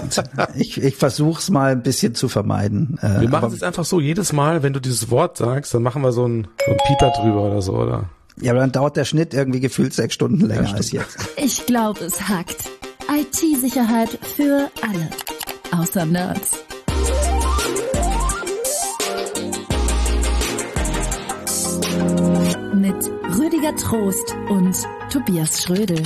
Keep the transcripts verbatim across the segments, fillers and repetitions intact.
Wahnsinn. Ich, ich versuche es mal ein bisschen zu vermeiden. Äh, wir machen es jetzt einfach so, jedes Mal, wenn du dieses Wort sagst, dann machen wir so einen, so einen Pieper drüber oder so, oder? Ja, aber dann dauert der Schnitt irgendwie gefühlt sechs Stunden länger ja, als jetzt. Ich glaube, es hackt. I T-Sicherheit für alle. Außer Nerds. Mit Rüdiger Trost und Tobias Schrödel.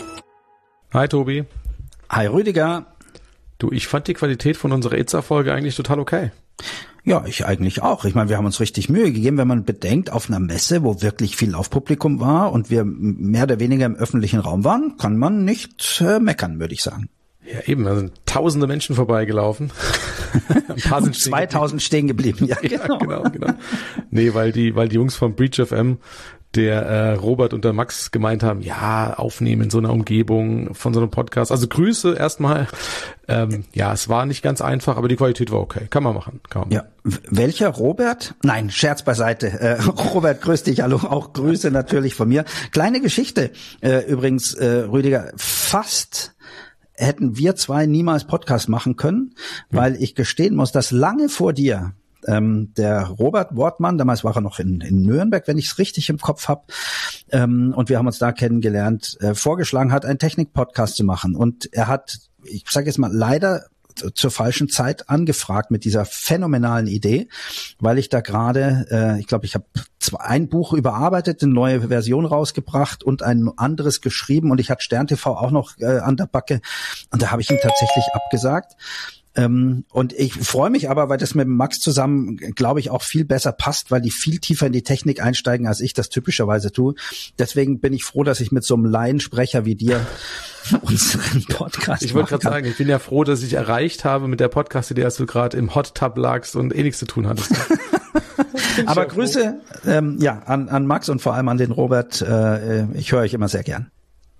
Hi Tobi. Hi Rüdiger. Du, ich fand die Qualität von unserer Itza-Folge eigentlich total okay. Ja, ich eigentlich auch. Ich meine, wir haben uns richtig Mühe gegeben, wenn man bedenkt, auf einer Messe, wo wirklich viel Laufpublikum war und wir mehr oder weniger im öffentlichen Raum waren, kann man nicht äh, meckern, würde ich sagen. Ja, eben, da sind tausende Menschen vorbeigelaufen. Ein paar sind zweitausend stehen geblieben. Ja, genau. Ja, genau, genau. Nee, weil die, weil die Jungs von Breach F M, der äh, Robert und der Max gemeint haben, ja, aufnehmen in so einer Umgebung von so einem Podcast. Also Grüße erstmal. Ähm, ja, es war nicht ganz einfach, aber die Qualität war okay. Kann man machen. Kann man ja. W- welcher Robert? Nein, Scherz beiseite. Äh, Robert, grüß dich. Hallo, auch Grüße natürlich von mir. Kleine Geschichte. Äh, übrigens, äh, Rüdiger, fast hätten wir zwei niemals Podcast machen können, weil ich gestehen muss, dass lange vor dir ähm, der Robert Wortmann, damals war er noch in, in Nürnberg, wenn ich es richtig im Kopf habe, ähm, und wir haben uns da kennengelernt, äh, vorgeschlagen hat, einen Technik-Podcast zu machen. Und er hat, ich sage jetzt mal, leider zur falschen Zeit angefragt mit dieser phänomenalen Idee, weil ich da gerade, äh, ich glaube, ich habe ein Buch überarbeitet, eine neue Version rausgebracht und ein anderes geschrieben und ich hatte Stern T V auch noch äh, an der Backe und da habe ich ihm tatsächlich abgesagt. Ähm, und ich freue mich aber, weil das mit Max zusammen, glaube ich, auch viel besser passt, weil die viel tiefer in die Technik einsteigen, als ich das typischerweise tue. Deswegen bin ich froh, dass ich mit so einem Laiensprecher wie dir unseren Podcast Ich wollte gerade sagen, ich bin ja froh, dass ich erreicht habe mit der Podcast-Idee, als du gerade im Hot Tub lagst und eh nichts zu tun hattest. Aber Grüße ähm, ja an, an Max und vor allem an den Robert. Äh, ich höre euch immer sehr gern.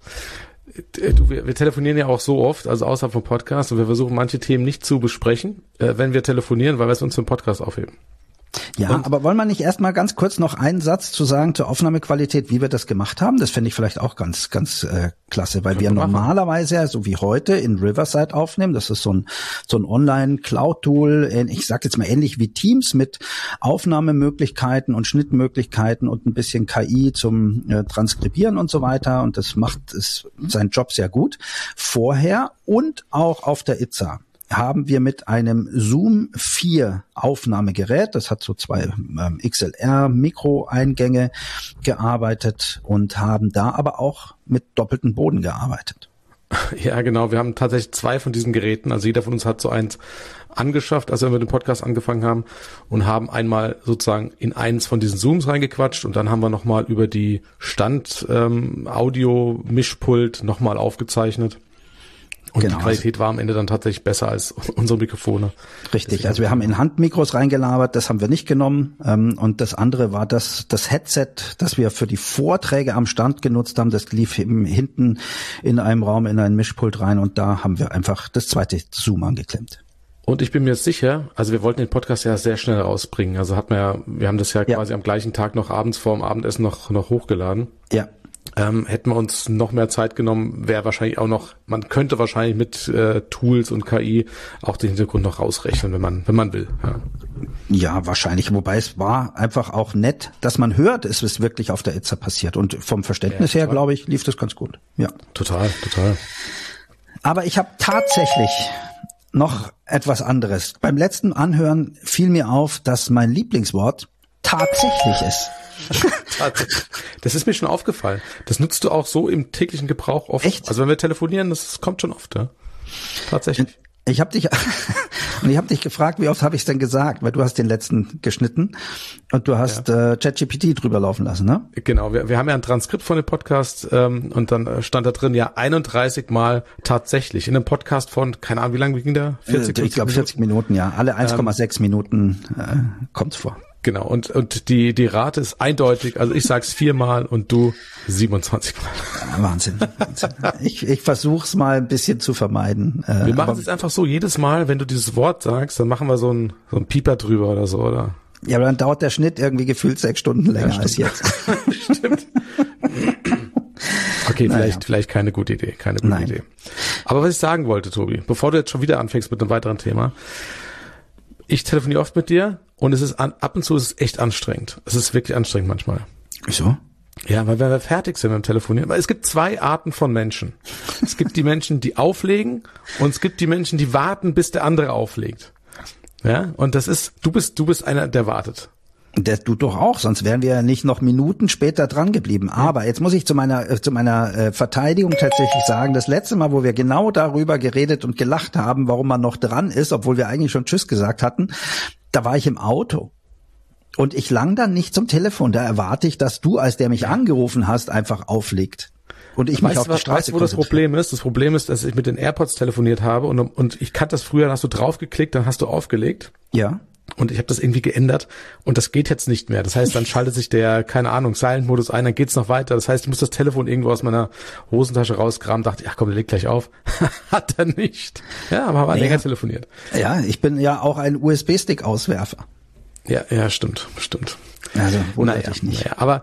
Du, wir, wir telefonieren ja auch so oft, also außerhalb vom Podcast, und wir versuchen manche Themen nicht zu besprechen, äh, wenn wir telefonieren, weil wir es uns im Podcast aufheben. Ja, und? Aber wollen wir nicht erstmal ganz kurz noch einen Satz zu sagen zur Aufnahmequalität, wie wir das gemacht haben? Das fände ich vielleicht auch ganz, ganz äh, klasse, weil wir normalerweise ja, so wie heute, in Riverside aufnehmen. Das ist so ein so ein Online-Cloud-Tool, ich sag jetzt mal ähnlich wie Teams mit Aufnahmemöglichkeiten und Schnittmöglichkeiten und ein bisschen K I zum äh, Transkribieren und so weiter. Und das macht es seinen Job sehr gut. Vorher und auch auf der Itza haben wir mit einem Zoom vier Aufnahmegerät, das hat so zwei ähm, X L R-Mikroeingänge gearbeitet und haben da aber auch mit doppeltem Boden gearbeitet. Ja, genau. Wir haben tatsächlich zwei von diesen Geräten. Also jeder von uns hat so eins angeschafft, als wir mit dem Podcast angefangen haben, und haben einmal sozusagen in eins von diesen Zooms reingequatscht und dann haben wir nochmal über die Stand-Audio-Mischpult ähm, nochmal aufgezeichnet. Und genau, die Qualität war am Ende dann tatsächlich besser als unsere Mikrofone. Richtig, Deswegen also wir haben in Handmikros reingelabert, das haben wir nicht genommen. Ähm, und das andere war das das Headset, das wir für die Vorträge am Stand genutzt haben. Das lief eben hinten in einem Raum in ein Mischpult rein und da haben wir einfach das zweite Zoom angeklemmt. Und ich bin mir sicher, also wir wollten den Podcast ja sehr schnell rausbringen. Also hat man ja, wir haben das ja, ja quasi am gleichen Tag noch abends vor dem Abendessen noch noch hochgeladen. Ja. Ähm, hätten wir uns noch mehr Zeit genommen, wäre wahrscheinlich auch noch, man könnte wahrscheinlich mit äh, Tools und K I auch den Hintergrund noch rausrechnen, wenn man wenn man will. Ja. Ja, wahrscheinlich. Wobei es war einfach auch nett, dass man hört, es ist wirklich auf der Itza passiert. Und vom Verständnis ja, her, glaube ich, lief das ganz gut. Ja, total, total. Aber ich habe tatsächlich noch etwas anderes. Beim letzten Anhören fiel mir auf, dass mein Lieblingswort tatsächlich ist. Das ist mir schon aufgefallen. Das nutzt du auch so im täglichen Gebrauch oft. Echt? Also wenn wir telefonieren, das kommt schon oft, ja. Tatsächlich. Ich habe dich und ich habe dich gefragt, wie oft habe ich es denn gesagt, weil du hast den letzten geschnitten und du hast ja. äh, ChatGPT drüber laufen lassen, ne? Genau, wir, wir haben ja ein Transkript von dem Podcast ähm, und dann stand da drin ja einunddreißig Mal tatsächlich in einem Podcast von, keine Ahnung, wie lange ging der? vierzig, äh, ich glaube vierzig Minuten, ja. Alle eins Komma sechs ähm, Minuten äh, kommt's vor. Genau, und und die die Rate ist eindeutig, also ich sag's viermal und du siebenundzwanzig Mal. Ja, Wahnsinn, Wahnsinn. Ich, ich versuch's mal ein bisschen zu vermeiden. Äh, wir machen es jetzt einfach so, jedes Mal, wenn du dieses Wort sagst, dann machen wir so einen so einen Pieper drüber oder so, oder? Ja, aber dann dauert der Schnitt irgendwie gefühlt sechs Stunden länger ja, als jetzt. Stimmt. Okay, Okay, naja. vielleicht, vielleicht keine gute Idee, keine gute Nein. Idee. Aber was ich sagen wollte, Tobi, bevor du jetzt schon wieder anfängst mit einem weiteren Thema, ich telefoniere oft mit dir und es ist an, ab und zu ist es echt anstrengend. Es ist wirklich anstrengend manchmal. Wieso? Ja, weil wenn wir fertig sind mit dem Telefonieren, weil es gibt zwei Arten von Menschen. Es gibt die Menschen, die auflegen und es gibt die Menschen, die warten, bis der andere auflegt. Ja, und das ist, du bist, du bist einer, der wartet. Das du doch auch, sonst wären wir ja nicht noch Minuten später dran geblieben. Aber jetzt muss ich zu meiner äh, zu meiner äh, Verteidigung tatsächlich sagen, das letzte Mal, wo wir genau darüber geredet und gelacht haben, warum man noch dran ist, obwohl wir eigentlich schon Tschüss gesagt hatten, da war ich im Auto. Und ich lang dann nicht zum Telefon. Da erwarte ich, dass du, als der mich angerufen hast, einfach auflegt. Und ich mich Weißt auf du, die was, Straße weißt, wo das konzentriere. Problem ist? Das Problem ist, dass ich mit den AirPods telefoniert habe und, und ich kannte das früher, dann hast du draufgeklickt, dann hast du aufgelegt. Ja. Und ich habe das irgendwie geändert und das geht jetzt nicht mehr. Das heißt, dann schaltet sich der, keine Ahnung, Silent-Modus ein, dann geht's noch weiter. Das heißt, ich muss das Telefon irgendwo aus meiner Hosentasche rauskramen, dachte, ach komm, der legt gleich auf. Hat er nicht. Ja, aber haben wir Ja. länger telefoniert. Ja, ich bin ja auch ein U S B-Stick-Auswerfer. Ja, ja, stimmt, stimmt. Also wundert Naja, dich nicht. naja, aber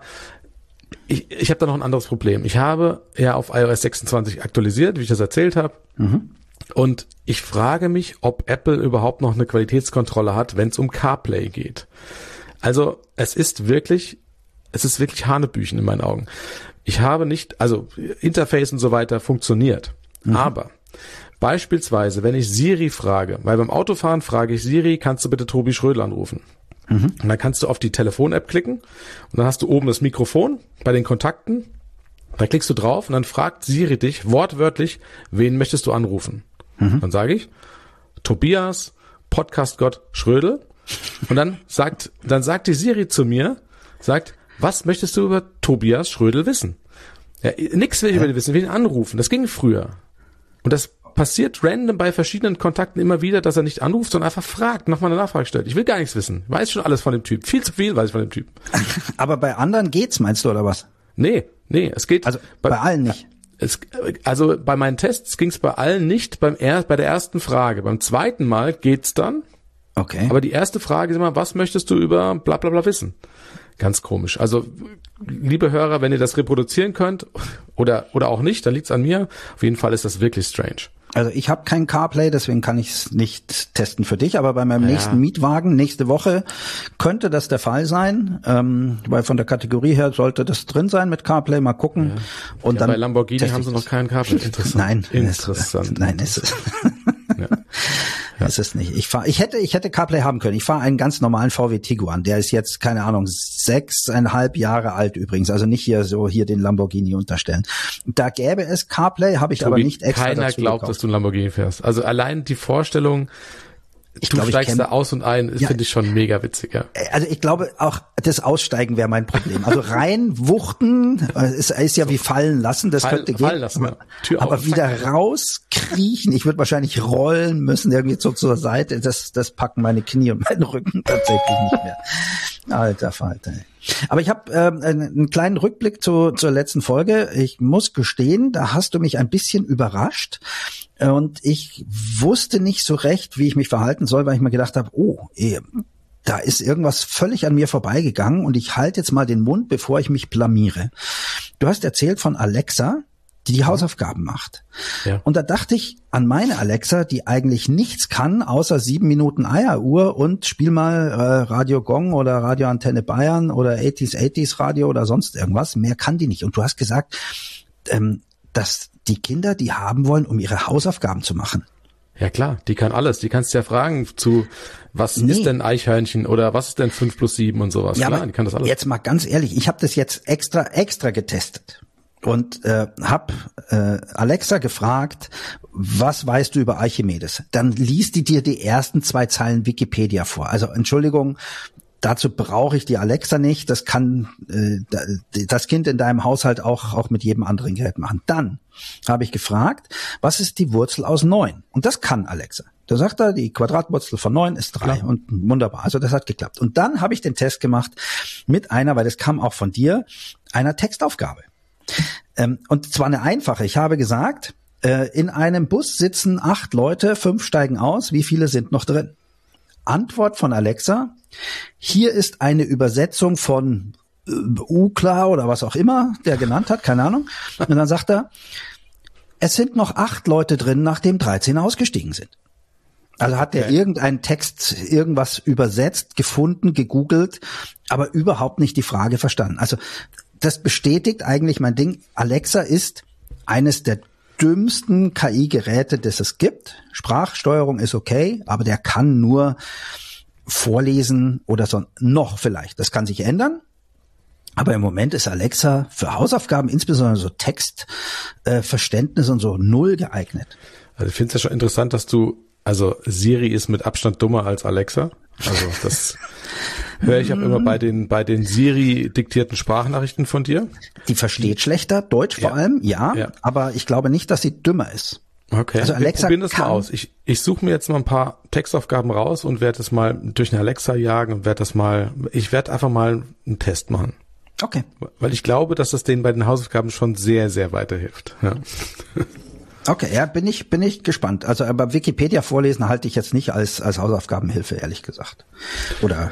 ich, ich habe da noch ein anderes Problem. Ich habe ja auf iOS sechsundzwanzig aktualisiert, wie ich das erzählt habe. Mhm. Und ich frage mich, ob Apple überhaupt noch eine Qualitätskontrolle hat, wenn es um CarPlay geht. Also es ist wirklich, es ist wirklich Hanebüchen in meinen Augen. Ich habe nicht, also Interface und so weiter funktioniert. Mhm. Aber beispielsweise, wenn ich Siri frage, weil beim Autofahren frage ich Siri, kannst du bitte Tobi Schrödel anrufen? Mhm. Und dann kannst du auf die Telefon-App klicken und dann hast du oben das Mikrofon bei den Kontakten. Da klickst du drauf und dann fragt Siri dich wortwörtlich, wen möchtest du anrufen? Mhm. Dann sage ich, Tobias, Podcast-Gott Schrödel. Und dann sagt, dann sagt die Siri zu mir, sagt, was möchtest du über Tobias Schrödel wissen? Ja, nix will ich über ihn wissen, ich will ihn anrufen. Das ging früher. Und das passiert random bei verschiedenen Kontakten immer wieder, dass er nicht anruft, sondern einfach fragt, nochmal eine Nachfrage stellt. Ich will gar nichts wissen. Ich weiß schon alles von dem Typ. Viel zu viel weiß ich von dem Typ. Aber bei anderen geht's, meinst du, oder was? Nee, nee, es geht. Also bei, bei allen nicht. Es, also bei meinen Tests ging es bei allen nicht beim er, bei der ersten Frage. Beim zweiten Mal geht's dann. Okay. Aber die erste Frage ist immer, was möchtest du über bla bla bla wissen? Ganz komisch. Also, liebe Hörer, wenn ihr das reproduzieren könnt oder oder auch nicht, dann liegt's an mir. Auf jeden Fall ist das wirklich strange. Also ich habe kein CarPlay, deswegen kann ich es nicht testen für dich, aber bei meinem Ja. nächsten Mietwagen nächste Woche könnte das der Fall sein, ähm, weil von der Kategorie her sollte das drin sein mit CarPlay, mal gucken. Ja. Und Ja, dann bei Lamborghini teste haben ich sie noch das. keinen CarPlay. Interessant. Nein, Interessant. Ist, nein, ist es. Ja. Ist es nicht. Ich fahr, ich hätte, ich hätte CarPlay haben können. Ich fahre einen ganz normalen V W Tiguan. Der ist jetzt, keine Ahnung, sechseinhalb Jahre alt übrigens. Also nicht hier so hier den Lamborghini unterstellen. Da gäbe es CarPlay, habe ich Tobi, aber nicht extra keiner dazu glaubt, gekauft. dass du einen Lamborghini fährst. Also allein die Vorstellung, Ich du glaub, ich steigst kenn- da aus und ein, Ja. finde ich schon mega witzig, ja. Also ich glaube, auch das Aussteigen wäre mein Problem. Also rein wuchten, äh, ist, ist ja wie fallen lassen, das Fall- könnte gehen. fallen lassen, ja. Tür aber auf, wieder zack. rauskriechen, ich würde wahrscheinlich rollen müssen, irgendwie so zur Seite. Das, das packen meine Knie und meinen Rücken tatsächlich nicht mehr. Alter Falter. ey. Aber ich habe ähm, einen kleinen Rückblick zu, zur letzten Folge. Ich muss gestehen, da hast du mich ein bisschen überrascht. Und ich wusste nicht so recht, wie ich mich verhalten soll, weil ich mir gedacht habe, oh, eh, da ist irgendwas völlig an mir vorbeigegangen und ich halte jetzt mal den Mund, bevor ich mich blamiere. Du hast erzählt von Alexa, die die Hausaufgaben macht. Ja. Und da dachte ich an meine Alexa, die eigentlich nichts kann, außer sieben Minuten Eieruhr und spiel mal äh, Radio Gong oder Radio Antenne Bayern oder achtziger achtziger Radio oder sonst irgendwas. Mehr kann die nicht. Und du hast gesagt, ähm, dass die Kinder die haben wollen, um ihre Hausaufgaben zu machen. Ja klar, die kann alles. Die kannst du ja fragen zu, was Nee. ist denn Eichhörnchen oder was ist denn fünf plus sieben und sowas. Ja, klar, aber die kann das alles. jetzt mal ganz ehrlich, ich habe das jetzt extra extra getestet und äh, habe äh, Alexa gefragt, was weißt du über Archimedes? Dann liest die dir die ersten zwei Zeilen Wikipedia vor. Also Entschuldigung, dazu brauche ich die Alexa nicht. Das kann äh, das Kind in deinem Haushalt auch auch mit jedem anderen Gerät machen. Dann habe ich gefragt, was ist die Wurzel aus neun? Und das kann Alexa. Da sagt er, die Quadratwurzel von neun ist drei. Klar. Und wunderbar. Also das hat geklappt. Und dann habe ich den Test gemacht mit einer, weil das kam auch von dir, einer Textaufgabe. Ähm, und zwar eine einfache. Ich habe gesagt, äh, in einem Bus sitzen acht Leute, fünf steigen aus. Wie viele sind noch drin? Antwort von Alexa: Hier ist eine Übersetzung von äh, Uklar oder was auch immer der genannt hat, keine Ahnung. Und dann sagt er, es sind noch acht Leute drin, nachdem dreizehn ausgestiegen sind. Also hat der okay. irgendeinen Text, irgendwas übersetzt, gefunden, gegoogelt, aber überhaupt nicht die Frage verstanden. Also das bestätigt eigentlich mein Ding. Alexa ist eines der dümmsten K I-Geräte, das es gibt. Sprachsteuerung ist okay, aber der kann nur vorlesen oder so noch vielleicht. Das kann sich ändern. Aber im Moment ist Alexa für Hausaufgaben, insbesondere so Textverständnis äh, und so null geeignet. Also ich finde es ja schon interessant, dass du, also Siri ist mit Abstand dummer als Alexa. Also das höre ich auch immer bei den bei den Siri diktierten Sprachnachrichten von dir. Die versteht schlechter, Deutsch vor ja. allem, ja, ja, aber ich glaube nicht, dass sie dümmer ist. Okay, also Alexa wir probieren das kann, mal aus. Ich ich suche mir jetzt mal ein paar Textaufgaben raus und werde das mal durch eine Alexa jagen und werde das mal, ich werde einfach mal einen Test machen. Okay. Weil ich glaube, dass das denen bei den Hausaufgaben schon sehr, sehr weiterhilft. Ja. Okay, ja, bin ich, bin ich gespannt. Also, aber Wikipedia vorlesen halte ich jetzt nicht als, als Hausaufgabenhilfe, ehrlich gesagt. Oder,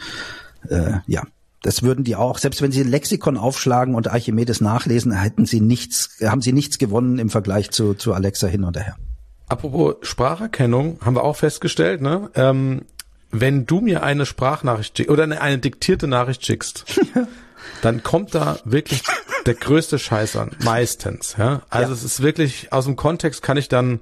äh, ja. Das würden die auch, selbst wenn sie ein Lexikon aufschlagen und Archimedes nachlesen, hätten sie nichts, haben sie nichts gewonnen im Vergleich zu, zu Alexa hin und her. Apropos Spracherkennung, haben wir auch festgestellt, ne? Ähm, wenn du mir eine Sprachnachricht schickst, oder eine, eine diktierte Nachricht schickst, dann kommt da wirklich der größte Scheiß an, meistens, ja. Also ja. Es ist wirklich, aus dem Kontext kann ich dann,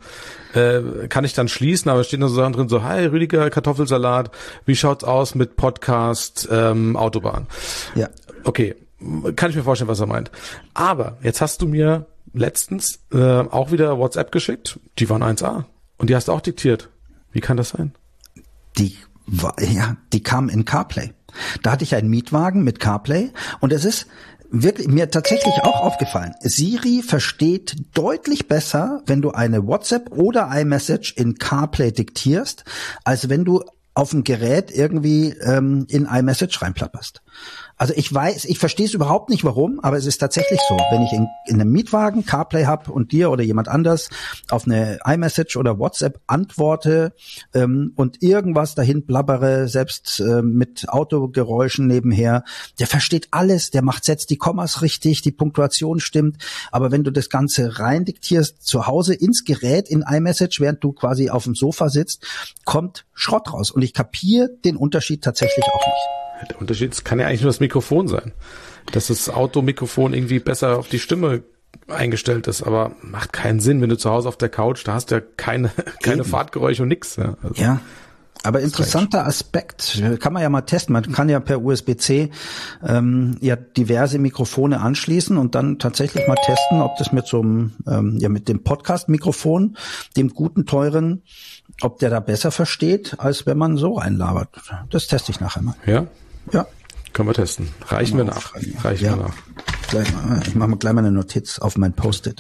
äh, kann ich dann schließen, aber es stehen da so Sachen drin, so, hi, Rüdiger, Kartoffelsalat, wie schaut's aus mit Podcast, ähm, Autobahn? Ja. Okay, kann ich mir vorstellen, was er meint. Aber jetzt hast du mir letztens äh, auch wieder WhatsApp geschickt, die waren eins A und die hast du auch diktiert. Wie kann das sein? Die war, ja, die kam in CarPlay. Da hatte ich einen Mietwagen mit CarPlay und es ist wirklich mir tatsächlich auch aufgefallen. Siri versteht deutlich besser, wenn du eine WhatsApp oder iMessage in CarPlay diktierst, als wenn du auf dem Gerät irgendwie ähm, in iMessage reinplapperst. Also ich weiß, ich verstehe es überhaupt nicht, warum, aber es ist tatsächlich so. Wenn ich in, in einem Mietwagen CarPlay hab und dir oder jemand anders auf eine iMessage oder WhatsApp antworte ähm, und irgendwas dahin blabbere, selbst äh, mit Autogeräuschen nebenher, der versteht alles, der macht setzt die Kommas richtig, die Punktuation stimmt. Aber wenn du das Ganze rein diktierst zu Hause ins Gerät in iMessage, während du quasi auf dem Sofa sitzt, kommt Schrott raus. Und ich kapiere den Unterschied tatsächlich auch nicht. Der Unterschied kann ja eigentlich nur das Mikrofon sein. Dass das Automikrofon irgendwie besser auf die Stimme eingestellt ist, aber macht keinen Sinn, wenn du zu Hause auf der Couch, da hast du ja keine, keine Fahrtgeräusche und nix. Ja, also ja. Aber interessanter Aspekt, kann man ja mal testen. Man kann ja per U S B C ähm, ja diverse Mikrofone anschließen und dann tatsächlich mal testen, ob das mit so einem, ähm, ja mit dem Podcast-Mikrofon, dem guten, teuren, ob der da besser versteht, als wenn man so reinlabert. Das teste ich nachher mal. Ja? Ja. Können wir testen. Reichen wir nach. Reichen ja. wir nach. Gleich mal, ich mache mal gleich mal eine Notiz auf mein Post-it.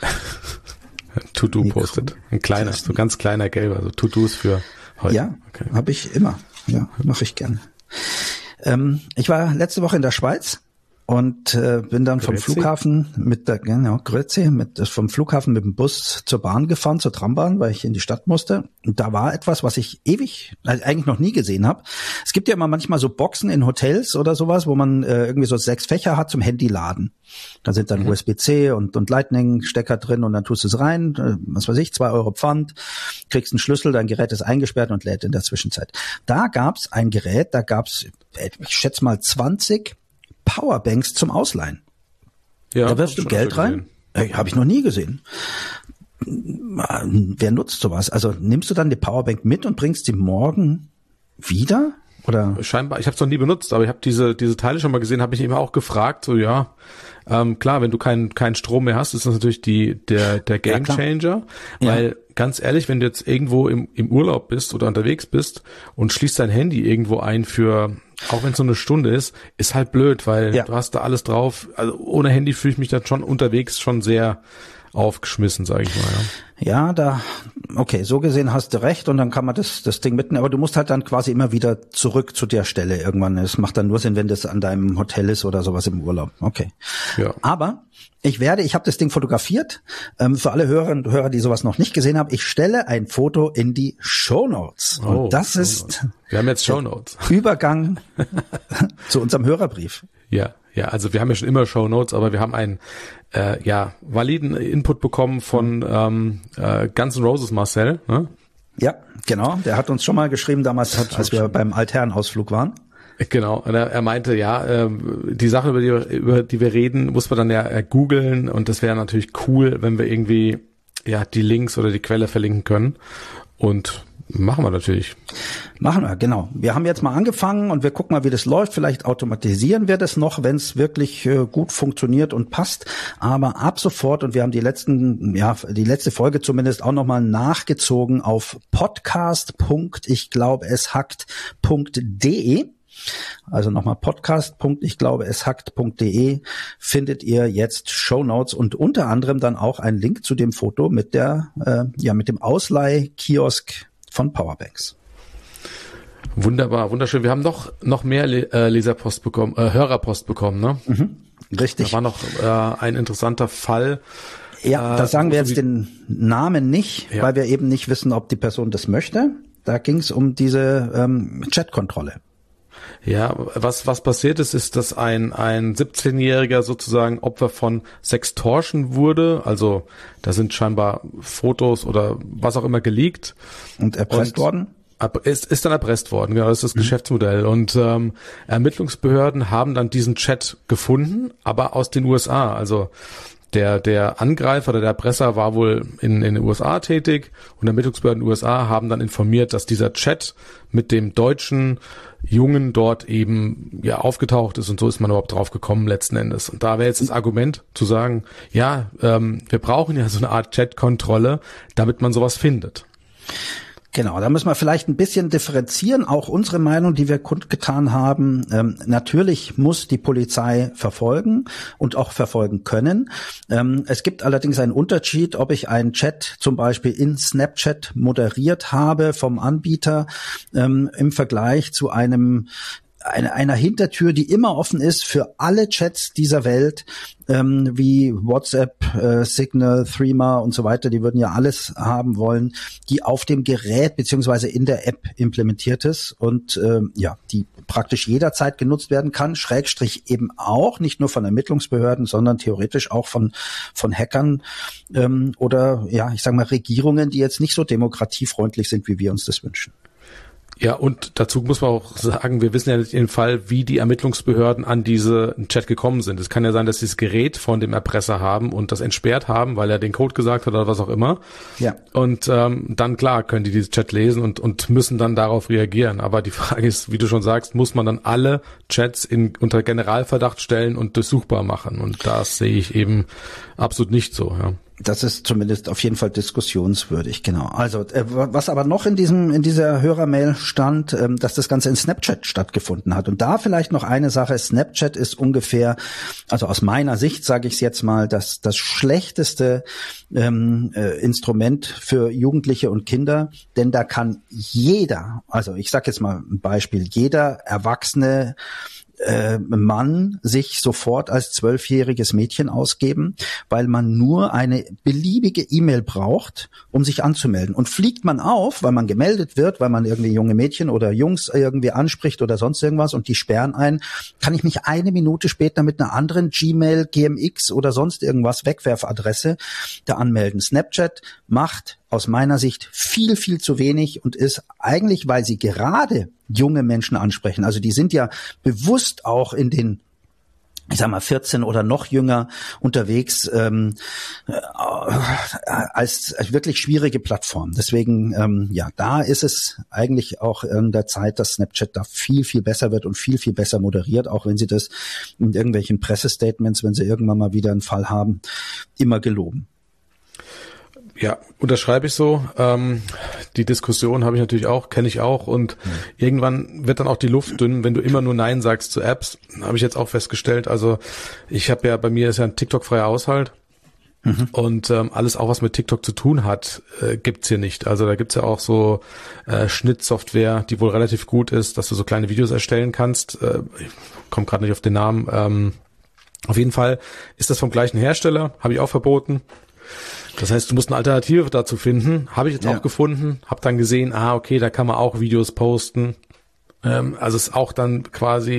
To-Do-Post-it. Ein kleiner, testen. So ganz kleiner gelber. Also To-Dos für heute. Ja, okay. Habe ich immer. Ja, mache ich gerne. Ähm, ich war letzte Woche in der Schweiz und äh, bin dann vom Grüezi. Flughafen mit der genau Grüezi, mit vom Flughafen mit dem Bus zur Bahn gefahren, zur Trambahn, weil ich in die Stadt musste. Und da war etwas, was ich ewig, also eigentlich noch nie gesehen habe. Es gibt ja immer manchmal so Boxen in Hotels oder sowas, wo man äh, irgendwie so sechs Fächer hat zum Handyladen. Da sind dann mhm. U S B C und und Lightning-Stecker drin und dann tust du es rein, äh, was weiß ich, zwei Euro Pfand, kriegst einen Schlüssel, dein Gerät ist eingesperrt und lädt in der Zwischenzeit. Da gab's ein Gerät, da gab's, ich schätze mal zwanzig Powerbanks zum Ausleihen. Ja, da wirfst du Geld rein. Äh, Habe ich noch nie gesehen. Wer nutzt sowas? Also nimmst du dann die Powerbank mit und bringst sie morgen wieder? Oder? Scheinbar, ich habe es noch nie benutzt, aber ich habe diese diese Teile schon mal gesehen, habe mich immer auch gefragt, so ja, ähm, klar, wenn du keinen keinen Strom mehr hast, ist das natürlich die der der Gamechanger, ja, weil ja. Ganz ehrlich, wenn du jetzt irgendwo im im Urlaub bist oder unterwegs bist und schließt dein Handy irgendwo ein für, auch wenn es so eine Stunde ist, ist halt blöd, weil ja. du hast da alles drauf. Also ohne Handy fühle ich mich dann schon unterwegs schon sehr aufgeschmissen, sage ich mal. Ja. ja, da, okay, so gesehen hast du recht und dann kann man das das Ding mitnehmen, aber du musst halt dann quasi immer wieder zurück zu der Stelle irgendwann. Es macht dann nur Sinn, wenn das an deinem Hotel ist oder sowas im Urlaub. Okay. Ja. Aber ich werde, ich habe das Ding fotografiert. Ähm, für alle Hörerinnen und Hörer, die sowas noch nicht gesehen haben, ich stelle ein Foto in die Shownotes. Und oh, das ist wir haben jetzt Shownotes. Übergang zu unserem Hörerbrief. Ja, ja, also wir haben ja schon immer Shownotes, aber wir haben einen äh, ja validen Input bekommen von ähm, äh, Guns N' Roses Marcel, ne? Ja, genau. Der hat uns schon mal geschrieben damals, hat, als wir beim Altherrenausflug waren. Genau, und er, er meinte, ja, äh, die Sache, über die, über die wir reden, muss man dann ja äh, googeln, und das wäre natürlich cool, wenn wir irgendwie ja die Links oder die Quelle verlinken können, und machen wir natürlich. Machen wir, genau. Wir haben jetzt mal angefangen und wir gucken mal, wie das läuft. Vielleicht automatisieren wir das noch, wenn es wirklich äh, gut funktioniert und passt. Aber ab sofort, und wir haben die letzten, ja, die letzte Folge zumindest auch nochmal nachgezogen auf podcast. Ich glaube es hackt punkt de. Also nochmal podcast. Ich glaube es hackt punkt de findet ihr jetzt Shownotes und unter anderem dann auch einen Link zu dem Foto mit der, äh, ja, mit dem Ausleihkiosk von Powerbanks. Wunderbar, wunderschön. Wir haben noch noch mehr äh, Leserpost bekommen, äh, Hörerpost bekommen, ne? Mhm, richtig. Da war noch äh, ein interessanter Fall. Ja, äh, da sagen wir jetzt den Namen nicht, ja, weil wir eben nicht wissen, ob die Person das möchte. Da ging es um diese ähm, Chatkontrolle. Ja, was was passiert ist, ist, dass ein ein siebzehnjähriger sozusagen Opfer von Sextortion wurde. Also da sind scheinbar Fotos oder was auch immer geleakt. Und erpresst und worden? Ist, ist dann erpresst worden, genau, das ist das mhm. Geschäftsmodell. Und ähm, Ermittlungsbehörden haben dann diesen Chat gefunden, aber aus den U S A. Also der der Angreifer oder der Erpresser war wohl in, in den U S A tätig, und Ermittlungsbehörden in den U S A haben dann informiert, dass dieser Chat mit dem deutschen Jungen dort eben ja aufgetaucht ist, und so ist man überhaupt drauf gekommen letzten Endes. Und da wäre jetzt das Argument zu sagen, ja, ähm, wir brauchen ja so eine Art Chat-Kontrolle, damit man sowas findet. Genau, da müssen wir vielleicht ein bisschen differenzieren, auch unsere Meinung, die wir kundgetan haben. Ähm, natürlich muss die Polizei verfolgen und auch verfolgen können. Ähm, es gibt allerdings einen Unterschied, ob ich einen Chat zum Beispiel in Snapchat moderiert habe vom Anbieter ähm, im Vergleich zu einem Eine, einer Hintertür, die immer offen ist für alle Chats dieser Welt, ähm, wie WhatsApp, äh, Signal, Threema und so weiter, die würden ja alles haben wollen, die auf dem Gerät beziehungsweise in der App implementiert ist und ähm, ja, die praktisch jederzeit genutzt werden kann, Schrägstrich eben auch, nicht nur von Ermittlungsbehörden, sondern theoretisch auch von von Hackern ähm, oder ja, ich sage mal Regierungen, die jetzt nicht so demokratiefreundlich sind, wie wir uns das wünschen. Ja, und dazu muss man auch sagen, wir wissen ja nicht im Fall, wie die Ermittlungsbehörden an diese Chat gekommen sind. Es kann ja sein, dass sie das Gerät von dem Erpresser haben und das entsperrt haben, weil er den Code gesagt hat oder was auch immer. Ja. Und ähm, dann, klar, können die dieses Chat lesen und und müssen dann darauf reagieren. Aber die Frage ist, wie du schon sagst, muss man dann alle Chats in unter Generalverdacht stellen und durchsuchbar machen? Und das sehe ich eben absolut nicht so, ja. Das ist zumindest auf jeden Fall diskussionswürdig, genau. Also äh, was aber noch in diesem in dieser Hörermail stand, ähm, dass das Ganze in Snapchat stattgefunden hat. Und da vielleicht noch eine Sache: Snapchat ist ungefähr, also aus meiner Sicht sage ich es jetzt mal, das das schlechteste ähm, äh, Instrument für Jugendliche und Kinder, denn da kann jeder, also ich sage jetzt mal ein Beispiel, jeder Erwachsene Äh, Mann sich sofort als zwölfjähriges Mädchen ausgeben, weil man nur eine beliebige E-Mail braucht, um sich anzumelden. Und fliegt man auf, weil man gemeldet wird, weil man irgendwie junge Mädchen oder Jungs irgendwie anspricht oder sonst irgendwas und die sperren ein, kann ich mich eine Minute später mit einer anderen Gmail, G M X oder sonst irgendwas Wegwerfadresse da anmelden. Snapchat macht aus meiner Sicht viel, viel zu wenig und ist eigentlich, weil sie gerade junge Menschen ansprechen, also die sind ja bewusst auch in den, ich sag mal, vierzehn oder noch jünger unterwegs, ähm, äh, als, als wirklich schwierige Plattform. Deswegen, ähm, ja, da ist es eigentlich auch in der Zeit, dass Snapchat da viel, viel besser wird und viel, viel besser moderiert, auch wenn sie das in irgendwelchen Pressestatements, wenn sie irgendwann mal wieder einen Fall haben, immer geloben. Ja, unterschreibe ich so. Ähm, die Diskussion habe ich natürlich auch, kenne ich auch, und mhm. irgendwann wird dann auch die Luft dünn, wenn du immer nur Nein sagst zu Apps. Habe ich jetzt auch festgestellt. Also ich habe ja, bei mir ist ja ein TikTok-freier Haushalt. Mhm. Und ähm, alles auch, was mit TikTok zu tun hat, äh, gibt's hier nicht. Also da gibt's ja auch so äh, Schnittsoftware, die wohl relativ gut ist, dass du so kleine Videos erstellen kannst. Äh, ich komme gerade nicht auf den Namen. Ähm, auf jeden Fall ist das vom gleichen Hersteller, habe ich auch verboten. Das heißt, du musst eine Alternative dazu finden. Habe ich jetzt ja. auch gefunden. Habe dann gesehen, ah, okay, da kann man auch Videos posten. Ähm, also ist auch dann quasi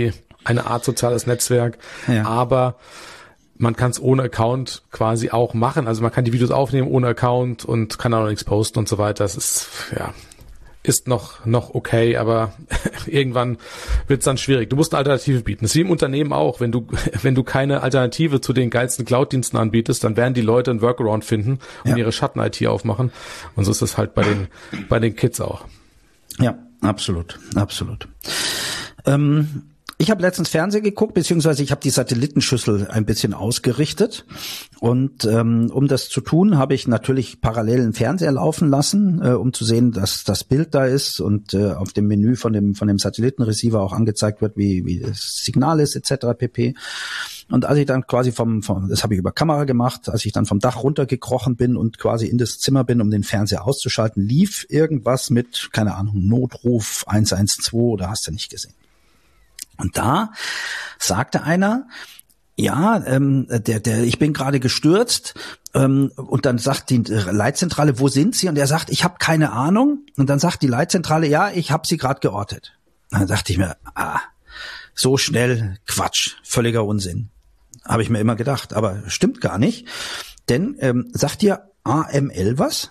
eine Art soziales Netzwerk, ja. aber man kann es ohne Account quasi auch machen. Also man kann die Videos aufnehmen ohne Account und kann auch noch nichts posten und so weiter. Das ist, ja, ist noch, noch okay, aber irgendwann wird es dann schwierig. Du musst eine Alternative bieten. Das ist wie im Unternehmen auch. Wenn du, wenn du keine Alternative zu den geilsten Cloud-Diensten anbietest, dann werden die Leute einen Workaround finden und ja. ihre Schatten-I T aufmachen. Und so ist es halt bei den, bei den Kids auch. Ja, absolut, absolut. Ähm, Ich habe letztens Fernsehen geguckt, beziehungsweise ich habe die Satellitenschüssel ein bisschen ausgerichtet. Und ähm, um das zu tun, habe ich natürlich parallel einen Fernseher laufen lassen, äh, um zu sehen, dass das Bild da ist und äh, auf dem Menü von dem von dem Satellitenreceiver auch angezeigt wird, wie wie das Signal ist et cetera pp. Und als ich dann quasi vom, vom das habe ich über Kamera gemacht, als ich dann vom Dach runtergekrochen bin und quasi in das Zimmer bin, um den Fernseher auszuschalten, lief irgendwas mit, keine Ahnung, Notruf eins eins zwei oder hast du nicht gesehen. Und da sagte einer, ja, ähm, der, der, ich bin gerade gestürzt, ähm, und dann sagt die Leitzentrale, wo sind Sie? Und er sagt, ich habe keine Ahnung. Und dann sagt die Leitzentrale, ja, ich habe Sie gerade geortet. Und dann dachte ich mir, ah, so schnell, Quatsch, völliger Unsinn. Habe ich mir immer gedacht, aber stimmt gar nicht. Denn ähm, sagt dir A M L was?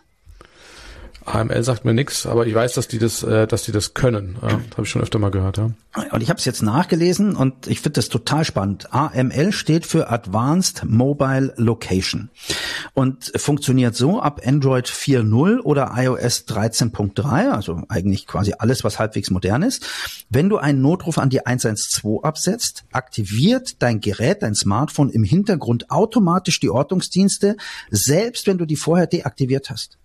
A M L sagt mir nichts, aber ich weiß, dass die das, äh, dass die das können. Ja, das habe ich schon öfter mal gehört. Ja. Und ich habe es jetzt nachgelesen und ich finde das total spannend. A M L steht für Advanced Mobile Location und funktioniert so ab Android vier Punkt null oder i O S dreizehn Punkt drei, also eigentlich quasi alles, was halbwegs modern ist. Wenn du einen Notruf an die eins eins zwei absetzt, aktiviert dein Gerät, dein Smartphone im Hintergrund automatisch die Ortungsdienste, selbst wenn du die vorher deaktiviert hast.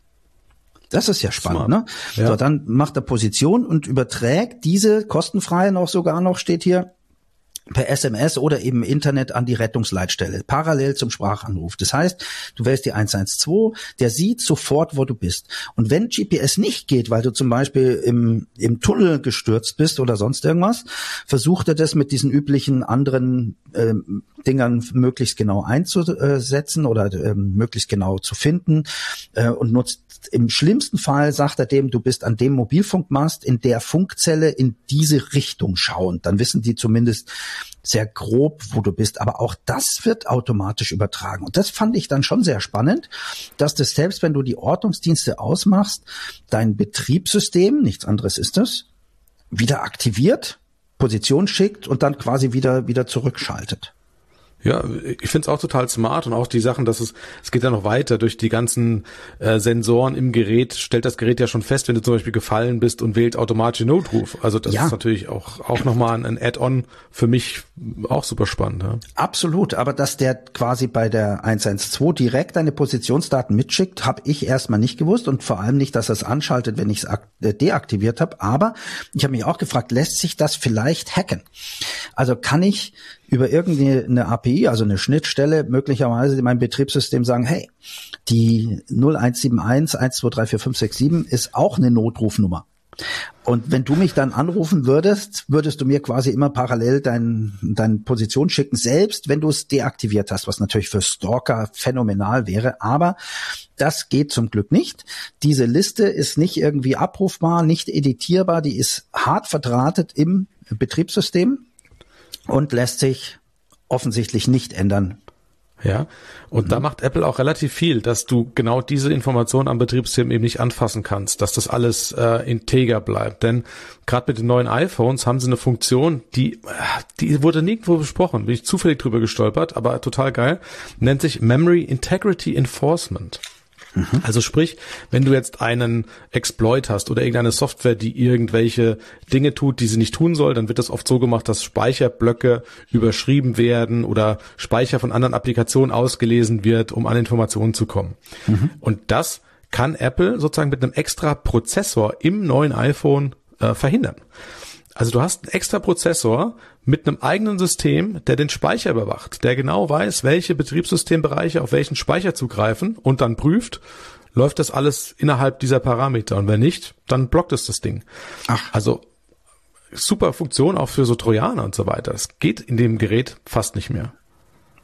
Das ist ja spannend, Smart. ne? Ja. So, dann macht er Position und überträgt diese kostenfrei noch sogar noch, steht hier, per S M S oder eben Internet an die Rettungsleitstelle, parallel zum Sprachanruf. Das heißt, du wählst die eins eins zwei, der sieht sofort, wo du bist. Und wenn G P S nicht geht, weil du zum Beispiel im, im Tunnel gestürzt bist oder sonst irgendwas, versucht er das mit diesen üblichen anderen äh, Dingern möglichst genau einzusetzen oder äh, möglichst genau zu finden äh, und nutzt im schlimmsten Fall, sagt er dem, du bist an dem Mobilfunkmast in der Funkzelle in diese Richtung schauend. Dann wissen die zumindest sehr grob, wo du bist. Aber auch das wird automatisch übertragen. Und das fand ich dann schon sehr spannend, dass das selbst, wenn du die Ortungsdienste ausmachst, dein Betriebssystem, nichts anderes ist das, wieder aktiviert, Position schickt und dann quasi wieder, wieder zurückschaltet. Ja, ich find's auch total smart und auch die Sachen, dass es, es geht ja noch weiter durch die ganzen äh, Sensoren im Gerät, stellt das Gerät ja schon fest, wenn du zum Beispiel gefallen bist und wählt automatisch Notruf. Also das ja. ist natürlich auch auch nochmal ein, ein Add-on für mich auch super spannend. Ja. Absolut, aber dass der quasi bei der eins eins zwei direkt deine Positionsdaten mitschickt, habe ich erstmal nicht gewusst und vor allem nicht, dass er es anschaltet, wenn ich es deaktiviert habe. Aber ich habe mich auch gefragt, lässt sich das vielleicht hacken? Also kann ich über irgendeine A P I, also eine Schnittstelle, möglicherweise in meinem Betriebssystem sagen, hey, die null eins sieben eins eins zwei drei vier fünf sechs sieben ist auch eine Notrufnummer. Und wenn du mich dann anrufen würdest, würdest du mir quasi immer parallel dein, deine Position schicken, selbst wenn du es deaktiviert hast, was natürlich für Stalker phänomenal wäre. Aber das geht zum Glück nicht. Diese Liste ist nicht irgendwie abrufbar, nicht editierbar, die ist hart verdrahtet im Betriebssystem und lässt sich offensichtlich nicht ändern. Ja, und mhm. da macht Apple auch relativ viel, dass du genau diese Informationen am Betriebssystem eben nicht anfassen kannst, dass das alles äh, integer bleibt. Denn gerade mit den neuen iPhones haben sie eine Funktion, die die wurde nirgendwo besprochen, bin ich zufällig drüber gestolpert, aber total geil, nennt sich Memory Integrity Enforcement. Mhm. Also sprich, wenn du jetzt einen Exploit hast oder irgendeine Software, die irgendwelche Dinge tut, die sie nicht tun soll, dann wird das oft so gemacht, dass Speicherblöcke überschrieben werden oder Speicher von anderen Applikationen ausgelesen wird, um an Informationen zu kommen. Mhm. Und das kann Apple sozusagen mit einem extra Prozessor im neuen iPhone äh, verhindern. Also du hast einen extra Prozessor mit einem eigenen System, der den Speicher überwacht, der genau weiß, welche Betriebssystembereiche auf welchen Speicher zugreifen und dann prüft, läuft das alles innerhalb dieser Parameter. Und wenn nicht, dann blockt es das Ding. Ach. Also super Funktion auch für so Trojaner und so weiter. Das geht in dem Gerät fast nicht mehr.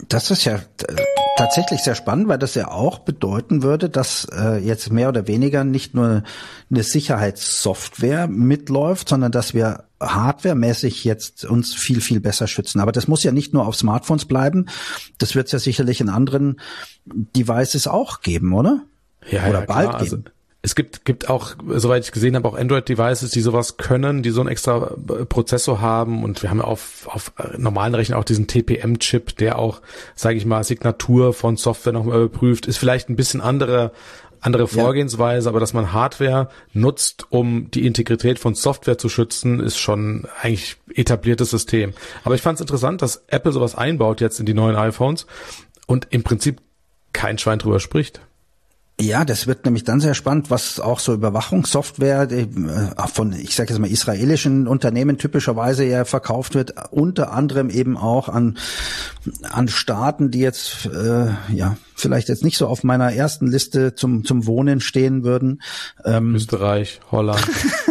Das ist ja tatsächlich sehr spannend, weil das ja auch bedeuten würde, dass äh, jetzt mehr oder weniger nicht nur eine Sicherheitssoftware mitläuft, sondern dass wir hardwaremäßig jetzt uns viel, viel besser schützen. Aber das muss ja nicht nur auf Smartphones bleiben. Das wird es ja sicherlich in anderen Devices auch geben, oder? Ja, oder ja, bald klar. geben. Also es gibt gibt auch, soweit ich gesehen habe, auch Android-Devices, die sowas können, die so einen extra Prozessor haben. Und wir haben ja auf auf normalen Rechnern auch diesen T P M-Chip, der auch, sage ich mal, Signatur von Software nochmal überprüft. Ist vielleicht ein bisschen andere andere Vorgehensweise, ja. Aber dass man Hardware nutzt, um die Integrität von Software zu schützen, ist schon eigentlich etabliertes System. Aber ich fand es interessant, dass Apple sowas einbaut jetzt in die neuen iPhones und im Prinzip kein Schwein drüber spricht. Ja, das wird nämlich dann sehr spannend, was auch so Überwachungssoftware die, äh, von, ich sage jetzt mal, israelischen Unternehmen typischerweise ja verkauft wird, unter anderem eben auch an an Staaten, die jetzt äh, ja vielleicht jetzt nicht so auf meiner ersten Liste zum zum Wohnen stehen würden. Ähm, Österreich, Holland.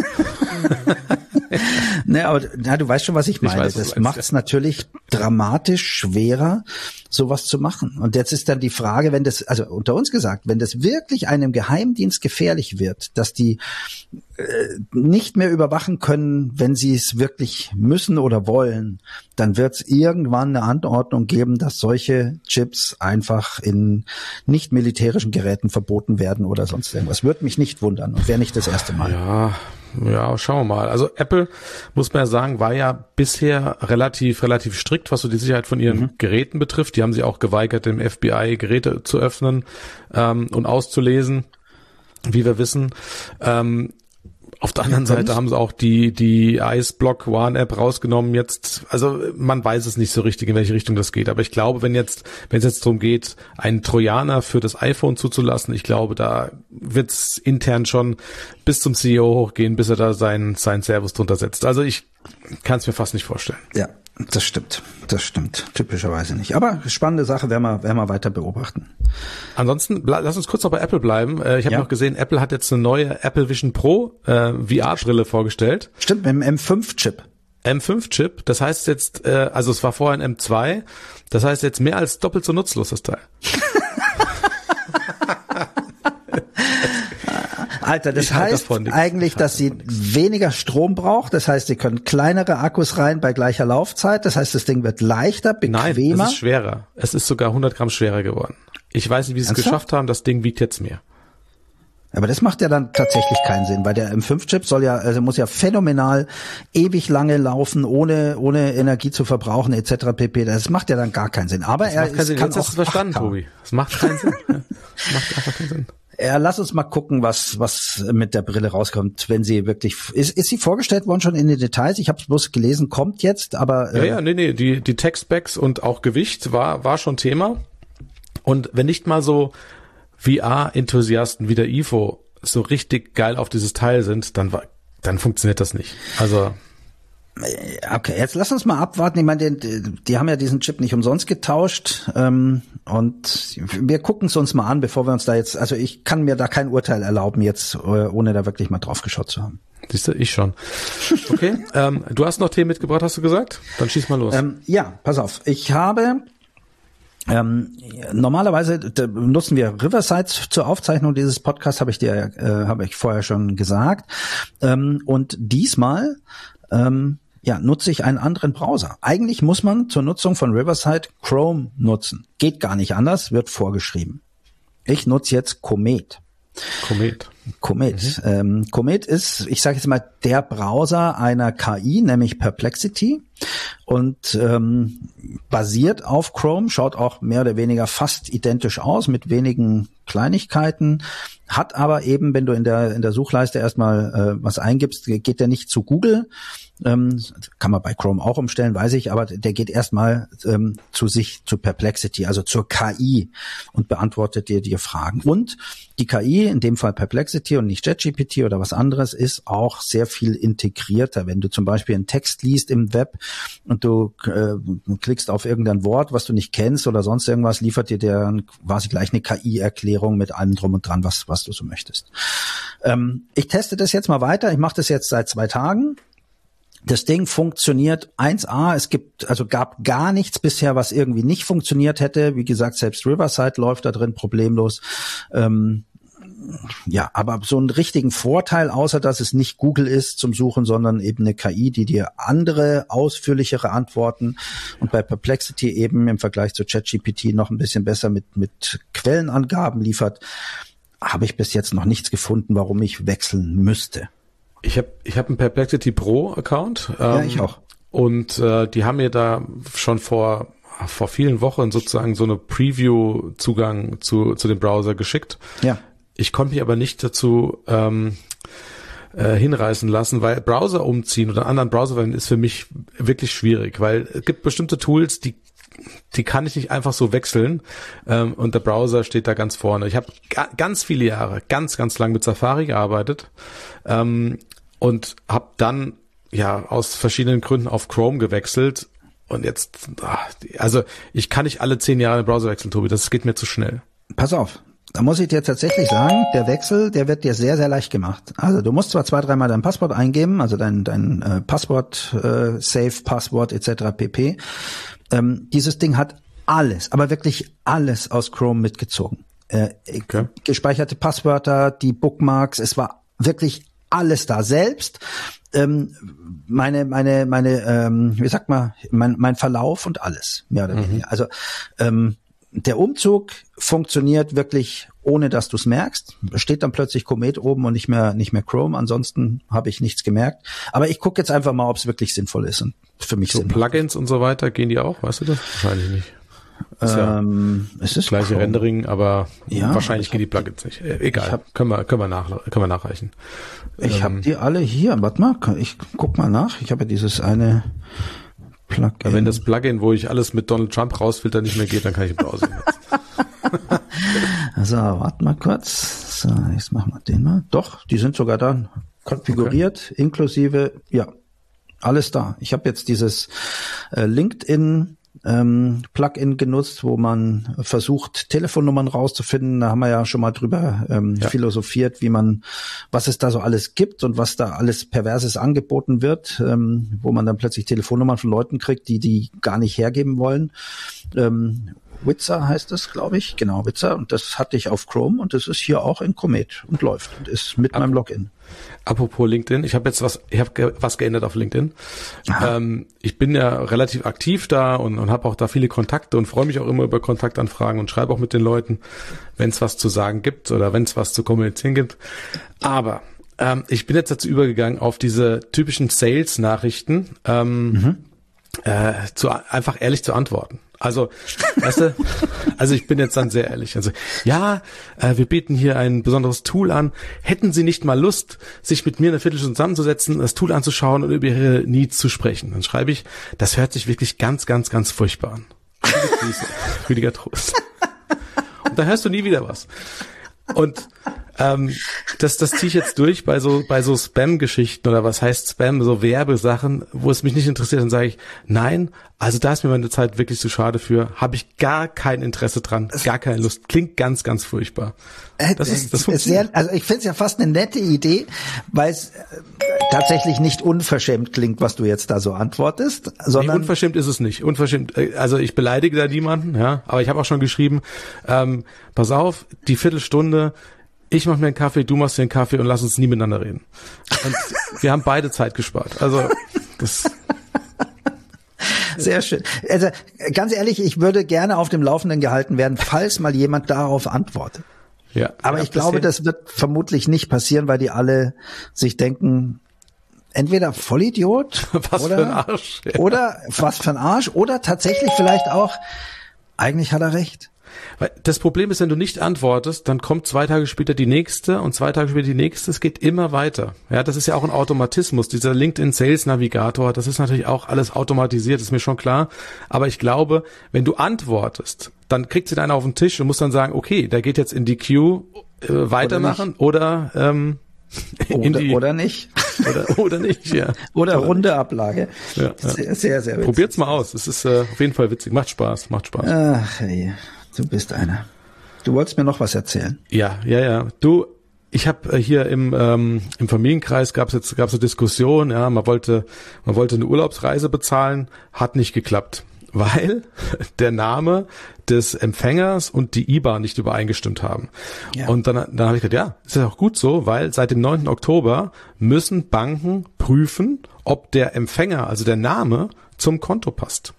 Ne, aber na, du weißt schon, was ich meine. Ich weiß, das macht es natürlich dramatisch schwerer, sowas zu machen. Und jetzt ist dann die Frage, wenn das, also unter uns gesagt, wenn das wirklich einem Geheimdienst gefährlich wird, dass die äh, nicht mehr überwachen können, wenn sie es wirklich müssen oder wollen, dann wird es irgendwann eine Anordnung geben, dass solche Chips einfach in nicht militärischen Geräten verboten werden oder sonst irgendwas. Würde mich nicht wundern und wäre nicht das erste Mal. Ja. Ja, schauen wir mal. Also Apple, muss man ja sagen, war ja bisher relativ relativ strikt, was so die Sicherheit von ihren mhm. Geräten betrifft. Die haben sich auch geweigert, dem F B I Geräte zu öffnen ähm, und auszulesen, wie wir wissen. Ähm, Auf der anderen Seite haben sie auch die die Iceblock One App rausgenommen jetzt. Also man weiß es nicht so richtig, in welche Richtung das geht. Aber ich glaube, wenn jetzt wenn es jetzt darum geht, einen Trojaner für das iPhone zuzulassen, ich glaube, da wird es intern schon bis zum C E O hochgehen, bis er da seinen seinen Servus drunter setzt. Also ich kann es mir fast nicht vorstellen. Ja, das stimmt. Das stimmt. Typischerweise nicht. Aber spannende Sache, werden wir, werden wir weiter beobachten. Ansonsten, lass uns kurz noch bei Apple bleiben. Ich habe ja. noch gesehen, Apple hat jetzt eine neue Apple Vision Pro äh, V R-Brille vorgestellt. Stimmt, mit dem M fünf Chip. M fünf Chip, das heißt jetzt, äh, also es war vorher ein M zwei, das heißt jetzt mehr als doppelt so nutzlos, das Teil. Alter, das heißt eigentlich, dass sie weniger Strom braucht. Das heißt, sie können kleinere Akkus rein bei gleicher Laufzeit. Das heißt, das Ding wird leichter, bequemer. Nein, es ist schwerer. Es ist sogar hundert Gramm schwerer geworden. Ich weiß nicht, wie sie es geschafft haben. Das Ding wiegt jetzt mehr. Aber das macht ja dann tatsächlich keinen Sinn, weil der M fünf Chip soll ja, also muss ja phänomenal ewig lange laufen, ohne ohne Energie zu verbrauchen et cetera pp. Das macht ja dann gar keinen Sinn. Aber das er macht keinen Sinn. kann Jetzt auch hast du es verstanden, Tobi. Das macht keinen Sinn. Das macht einfach keinen Sinn. Ja, lass uns mal gucken, was was mit der Brille rauskommt, wenn sie wirklich ist ist sie vorgestellt worden schon in den Details? Ich habe es bloß gelesen, kommt jetzt, aber äh, ja ja, nee, nee, die die Tech-Specs und auch Gewicht war war schon Thema. Und wenn nicht mal so V R-Enthusiasten wie der Ivo so richtig geil auf dieses Teil sind, dann war dann funktioniert das nicht. Also okay, jetzt lass uns mal abwarten. Ich meine, die, die haben ja diesen Chip nicht umsonst getauscht ähm, und wir gucken es uns mal an, bevor wir uns da jetzt, also ich kann mir da kein Urteil erlauben jetzt, ohne da wirklich mal drauf geschaut zu haben. Siehst du, ich schon. Okay, ähm, du hast noch Themen mitgebracht, hast du gesagt? Dann schieß mal los. Ähm, ja, pass auf. Ich habe Ähm, normalerweise nutzen wir Riverside zur Aufzeichnung dieses Podcasts, habe ich dir, äh, habe ich vorher schon gesagt. Ähm, und diesmal ähm, ja, nutze ich einen anderen Browser. Eigentlich muss man zur Nutzung von Riverside Chrome nutzen. Geht gar nicht anders, wird vorgeschrieben. Ich nutze jetzt Comet. Comet. Comet. Mhm. Ähm, Comet ist, ich sage jetzt mal, der Browser einer K I, nämlich Perplexity, und ähm, basiert auf Chrome, schaut auch mehr oder weniger fast identisch aus, mit wenigen Kleinigkeiten, hat aber eben, wenn du in der in der Suchleiste erstmal äh, was eingibst, geht der nicht zu Google, ähm, kann man bei Chrome auch umstellen, weiß ich, aber der geht erstmal ähm, zu sich, zu Perplexity, also zur K I, und beantwortet dir dir Fragen. Und die K I, in dem Fall Perplexity und nicht ChatGPT oder was anderes, ist auch sehr viel integrierter. Wenn du zum Beispiel einen Text liest im Web und du äh, klickst auf irgendein Wort, was du nicht kennst oder sonst irgendwas, liefert dir der quasi gleich eine K I-Erklärung mit allem drum und dran, was was du so möchtest. Ähm, ich teste das jetzt mal weiter. Ich mache das jetzt seit zwei Tagen. Das Ding funktioniert eins A. Es gibt, also gab gar nichts bisher, was irgendwie nicht funktioniert hätte. Wie gesagt, selbst Riverside läuft da drin problemlos. Ähm, ja, aber so einen richtigen Vorteil, außer dass es nicht Google ist zum Suchen, sondern eben eine K I, die dir andere, ausführlichere Antworten und bei Perplexity eben im Vergleich zu ChatGPT noch ein bisschen besser mit, mit Quellenangaben liefert, habe ich bis jetzt noch nichts gefunden, warum ich wechseln müsste. Ich habe ich hab einen Perplexity Pro Account. Ähm, Ja, ich auch. Und äh, die haben mir da schon vor vor vielen Wochen sozusagen so eine Preview-Zugang zu zu dem Browser geschickt. Ja. Ich konnte mich aber nicht dazu ähm, äh, hinreißen lassen, weil Browser umziehen oder anderen Browser verwenden ist für mich wirklich schwierig, weil es gibt bestimmte Tools, die die kann ich nicht einfach so wechseln ähm, und der Browser steht da ganz vorne. Ich habe ga- ganz viele Jahre, ganz, ganz lang mit Safari gearbeitet ähm, und habe dann ja aus verschiedenen Gründen auf Chrome gewechselt und jetzt, ach, also ich kann nicht alle zehn Jahre den Browser wechseln, Tobi, das geht mir zu schnell. Pass auf. Da muss ich dir tatsächlich sagen, der Wechsel, der wird dir sehr, sehr leicht gemacht. Also du musst zwar zwei, dreimal dein Passwort eingeben, also dein dein äh, Passwort, äh, Safe, Passwort et cetera pp. Ähm, dieses Ding hat alles, aber wirklich alles aus Chrome mitgezogen. Äh, Okay. Gespeicherte Passwörter, die Bookmarks, es war wirklich alles da. Selbst ähm, meine, meine, meine, ähm, wie sagt man, mein, mein Verlauf und alles, mehr oder weniger. Also ähm, der Umzug funktioniert wirklich, ohne dass du es merkst. Da steht dann plötzlich Komet oben und nicht mehr nicht mehr Chrome. Ansonsten habe ich nichts gemerkt. Aber ich gucke jetzt einfach mal, ob es wirklich sinnvoll ist und für mich So sinnvoll. Plugins und so weiter, gehen die auch, weißt du das? Wahrscheinlich nicht. Ist ja Ähm, es ist das gleiche Chrome. Rendering, aber Ja, wahrscheinlich ich gehen die hab- Plugins nicht. Äh, Egal, ich hab- können wir können wir nach können wir nachreichen. Ich Ähm, habe die alle hier. Warte mal, ich guck mal nach. Ich habe ja dieses eine Plugin. Ja, wenn das Plugin, wo ich alles mit Donald Trump rausfilter, nicht mehr geht, dann kann ich im Browser nutzen. Also, warte mal kurz. So, jetzt machen wir den mal. Doch, die sind sogar da konfiguriert, okay. Inklusive, ja, alles da. Ich habe jetzt dieses äh, LinkedIn ähm, Plugin genutzt, wo man versucht, Telefonnummern rauszufinden. Da haben wir ja schon mal drüber ähm, ja. philosophiert, wie man, was es da so alles gibt und was da alles Perverses angeboten wird, ähm, wo man dann plötzlich Telefonnummern von Leuten kriegt, die die gar nicht hergeben wollen. Ähm, Witzer heißt es, glaube ich. Genau, Witzer. Und das hatte ich auf Chrome und das ist hier auch in Comet und läuft und ist mit Ap- meinem Login. Apropos LinkedIn, ich habe jetzt was, ich habe ge- was geändert auf LinkedIn. Ähm, ich bin ja relativ aktiv da und, und habe auch da viele Kontakte und freue mich auch immer über Kontaktanfragen und schreibe auch mit den Leuten, wenn es was zu sagen gibt oder wenn es was zu kommunizieren gibt. Aber ähm, ich bin jetzt dazu übergegangen, auf diese typischen Sales-Nachrichten ähm, mhm. äh, zu, einfach ehrlich zu antworten. Also, weißt du, also ich bin jetzt dann sehr ehrlich. Also, ja, äh, wir bieten hier ein besonderes Tool an. Hätten Sie nicht mal Lust, sich mit mir eine Viertelstunde zusammenzusetzen, das Tool anzuschauen und über Ihre Needs zu sprechen? Dann schreibe ich, das hört sich wirklich ganz, ganz, ganz furchtbar an. Rüdiger Trost. Und da hörst du nie wieder was. Und ähm, das, das ziehe ich jetzt durch bei so bei so Spam-Geschichten oder was heißt Spam, so Werbesachen, wo es mich nicht interessiert, dann sage ich, nein, also da ist mir meine Zeit wirklich zu schade für, habe ich gar kein Interesse dran, gar keine Lust, klingt ganz, ganz furchtbar. Das ist, das funktioniert. Sehr, also ich finde es ja fast eine nette Idee, weil es tatsächlich nicht unverschämt klingt, was du jetzt da so antwortest, sondern nee, unverschämt ist es nicht. Unverschämt, also ich beleidige da niemanden, ja, aber ich habe auch schon geschrieben, ähm, pass auf, die Viertelstunde, ich mache mir einen Kaffee, du machst dir einen Kaffee und lass uns nie miteinander reden. Und wir haben beide Zeit gespart. Also das sehr schön. Also ganz ehrlich, ich würde gerne auf dem Laufenden gehalten werden, falls mal jemand darauf antwortet. Ja. Aber ich glaube, das wird vermutlich nicht passieren, weil die alle sich denken, entweder Vollidiot was oder, für ein Arsch. Ja. Oder was für ein Arsch oder tatsächlich vielleicht auch, eigentlich hat er recht. Weil das Problem ist, wenn du nicht antwortest, dann kommt zwei Tage später die nächste und zwei Tage später die nächste. Es geht immer weiter. Ja, das ist ja auch ein Automatismus. Dieser LinkedIn Sales Navigator, das ist natürlich auch alles automatisiert, ist mir schon klar. Aber ich glaube, wenn du antwortest, dann kriegt sie einer auf den Tisch und muss dann sagen, okay, der geht jetzt in die Queue, äh, weitermachen oder, oder ähm, oder, in die, oder nicht. Oder, oder nicht, ja. Oder runde Ablage. Ja, ja. Sehr, sehr, sehr witzig. Probiert's mal aus. Es ist äh, auf jeden Fall witzig. Macht Spaß, macht Spaß. Ach, hey, du bist einer. Du wolltest mir noch was erzählen. Ja, ja, ja. Du, ich habe hier im ähm, im Familienkreis gab es jetzt gab's eine Diskussion, ja, man wollte man wollte eine Urlaubsreise bezahlen, hat nicht geklappt, weil der Name des Empfängers und die I B A N nicht übereingestimmt haben. Ja. Und dann dann habe ich gedacht, ja, ist ja auch gut so, weil seit dem neunten Oktober müssen Banken prüfen, ob der Empfänger, also der Name, zum Konto passt.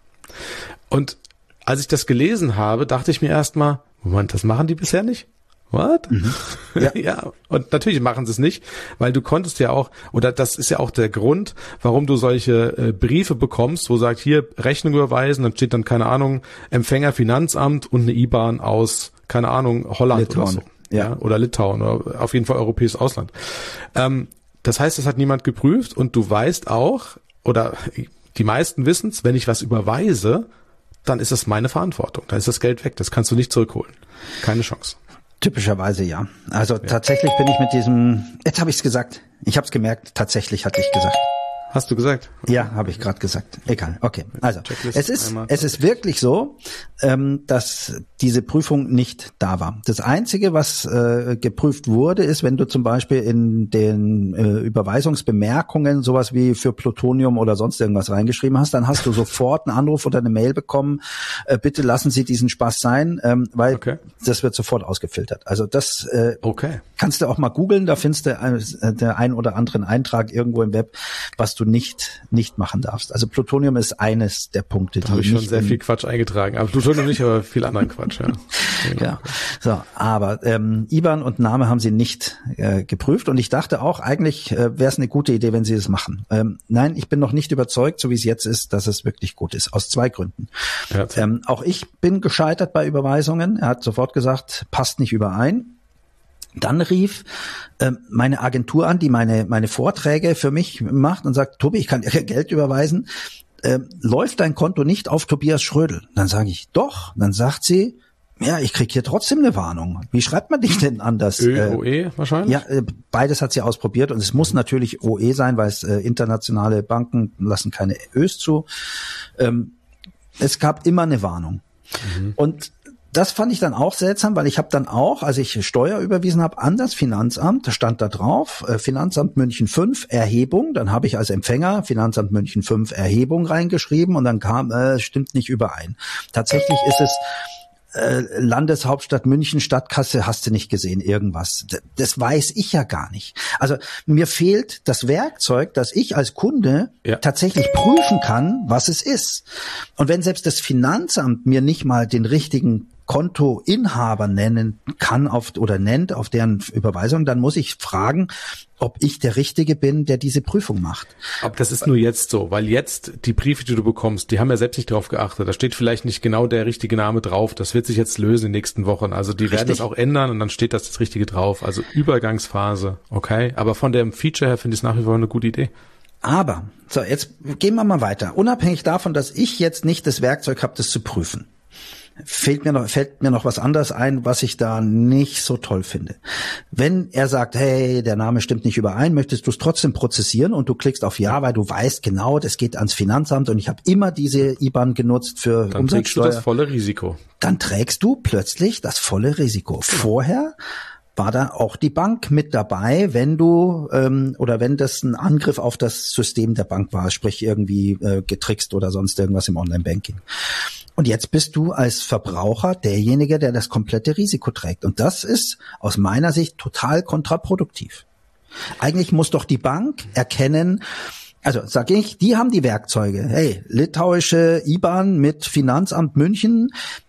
Und als ich das gelesen habe, dachte ich mir erstmal, Moment, das machen die bisher nicht? What? Mhm. Ja. ja, und natürlich machen sie es nicht, weil du konntest ja auch, oder das ist ja auch der Grund, warum du solche äh, Briefe bekommst, wo sagt, hier Rechnung überweisen, dann steht dann, keine Ahnung, Empfänger Finanzamt und eine I B A N aus, keine Ahnung, Holland Litauen. oder so. Ja. ja, oder Litauen oder auf jeden Fall europäisches Ausland. Ähm, das heißt, das hat niemand geprüft und du weißt auch, oder die meisten wissen es, wenn ich was überweise, dann ist das meine Verantwortung. Dann ist das Geld weg. Das kannst du nicht zurückholen. Keine Chance. Typischerweise ja. Also ja. Tatsächlich bin ich mit diesem, jetzt habe ich es gesagt, ich habe es gemerkt, tatsächlich hatte ich gesagt. Hast du gesagt? Ja, habe ich gerade gesagt. Egal. Okay. Also es ist es ist wirklich so, ähm, dass diese Prüfung nicht da war. Das Einzige, was äh, geprüft wurde, ist, wenn du zum Beispiel in den äh, Überweisungsbemerkungen sowas wie für Plutonium oder sonst irgendwas reingeschrieben hast, dann hast du sofort einen Anruf oder eine Mail bekommen, äh, bitte lassen Sie diesen Spaß sein, ähm, weil okay. das wird sofort ausgefiltert. Also das äh, okay. kannst du auch mal googeln, da findest du äh, der ein oder anderen Eintrag irgendwo im Web, was du nicht nicht machen darfst. Also Plutonium ist eines der Punkte, da die habe ich schon sehr viel Quatsch eingetragen. Aber Plutonium nicht, aber viel anderen Quatsch. Ja, ja. So, aber ähm, I B A N und Name haben sie nicht äh, geprüft und ich dachte auch, eigentlich äh, wäre es eine gute Idee, wenn sie das machen. Ähm, nein, ich bin noch nicht überzeugt, so wie es jetzt ist, dass es wirklich gut ist. Aus zwei Gründen. Ja, ähm, auch ich bin gescheitert bei Überweisungen. Er hat sofort gesagt, passt nicht überein. Dann rief äh, meine Agentur an, die meine meine Vorträge für mich macht und sagt, Tobi, ich kann dir Geld überweisen. Äh, läuft dein Konto nicht auf Tobias Schrödel? Dann sage ich, doch. Dann sagt sie, ja, ich krieg hier trotzdem eine Warnung. Wie schreibt man dich denn anders? Ö, O E wahrscheinlich? Ja, äh, beides hat sie ausprobiert und es muss natürlich O E sein, weil es äh, internationale Banken lassen keine Ös zu. Ähm, es gab immer eine Warnung. Mhm. Und das fand ich dann auch seltsam, weil ich habe dann auch, als ich Steuer überwiesen habe, an das Finanzamt, da stand da drauf, äh, Finanzamt München fünf, Erhebung. Dann habe ich als Empfänger Finanzamt München fünf, Erhebung reingeschrieben und dann kam, äh, stimmt nicht überein. Tatsächlich ist es äh, Landeshauptstadt München, Stadtkasse, hast du nicht gesehen, irgendwas. D- das weiß ich ja gar nicht. Also mir fehlt das Werkzeug, dass ich als Kunde ja. tatsächlich prüfen kann, was es ist. Und wenn selbst das Finanzamt mir nicht mal den richtigen Kontoinhaber nennen kann auf oder nennt auf deren Überweisung, dann muss ich fragen, ob ich der Richtige bin, der diese Prüfung macht. Aber das ist nur jetzt so, weil jetzt die Briefe, die du bekommst, die haben ja selbst nicht drauf geachtet. Da steht vielleicht nicht genau der richtige Name drauf. Das wird sich jetzt lösen in den nächsten Wochen. Also die Richtig. werden das auch ändern und dann steht das das Richtige drauf. Also Übergangsphase, okay. Aber von dem Feature her finde ich es nach wie vor eine gute Idee. Aber, so jetzt gehen wir mal weiter. Unabhängig davon, dass ich jetzt nicht das Werkzeug habe, das zu prüfen, fällt mir noch, fällt mir noch was anderes ein, was ich da nicht so toll finde. Wenn er sagt, hey, der Name stimmt nicht überein, möchtest du es trotzdem prozessieren und du klickst auf Ja, weil du weißt genau, das geht ans Finanzamt und ich habe immer diese I B A N genutzt für dann Umsatzsteuer. Trägst du das volle Risiko. Dann trägst du plötzlich das volle Risiko. Vorher war da auch die Bank mit dabei, wenn du ähm, oder wenn das ein Angriff auf das System der Bank war, sprich irgendwie äh, getrickst oder sonst irgendwas im Online-Banking. Und jetzt bist du als Verbraucher derjenige, der das komplette Risiko trägt. Und das ist aus meiner Sicht total kontraproduktiv. Eigentlich muss doch die Bank erkennen, also sag ich, die haben die Werkzeuge. Hey, litauische I B A N mit Finanzamt München,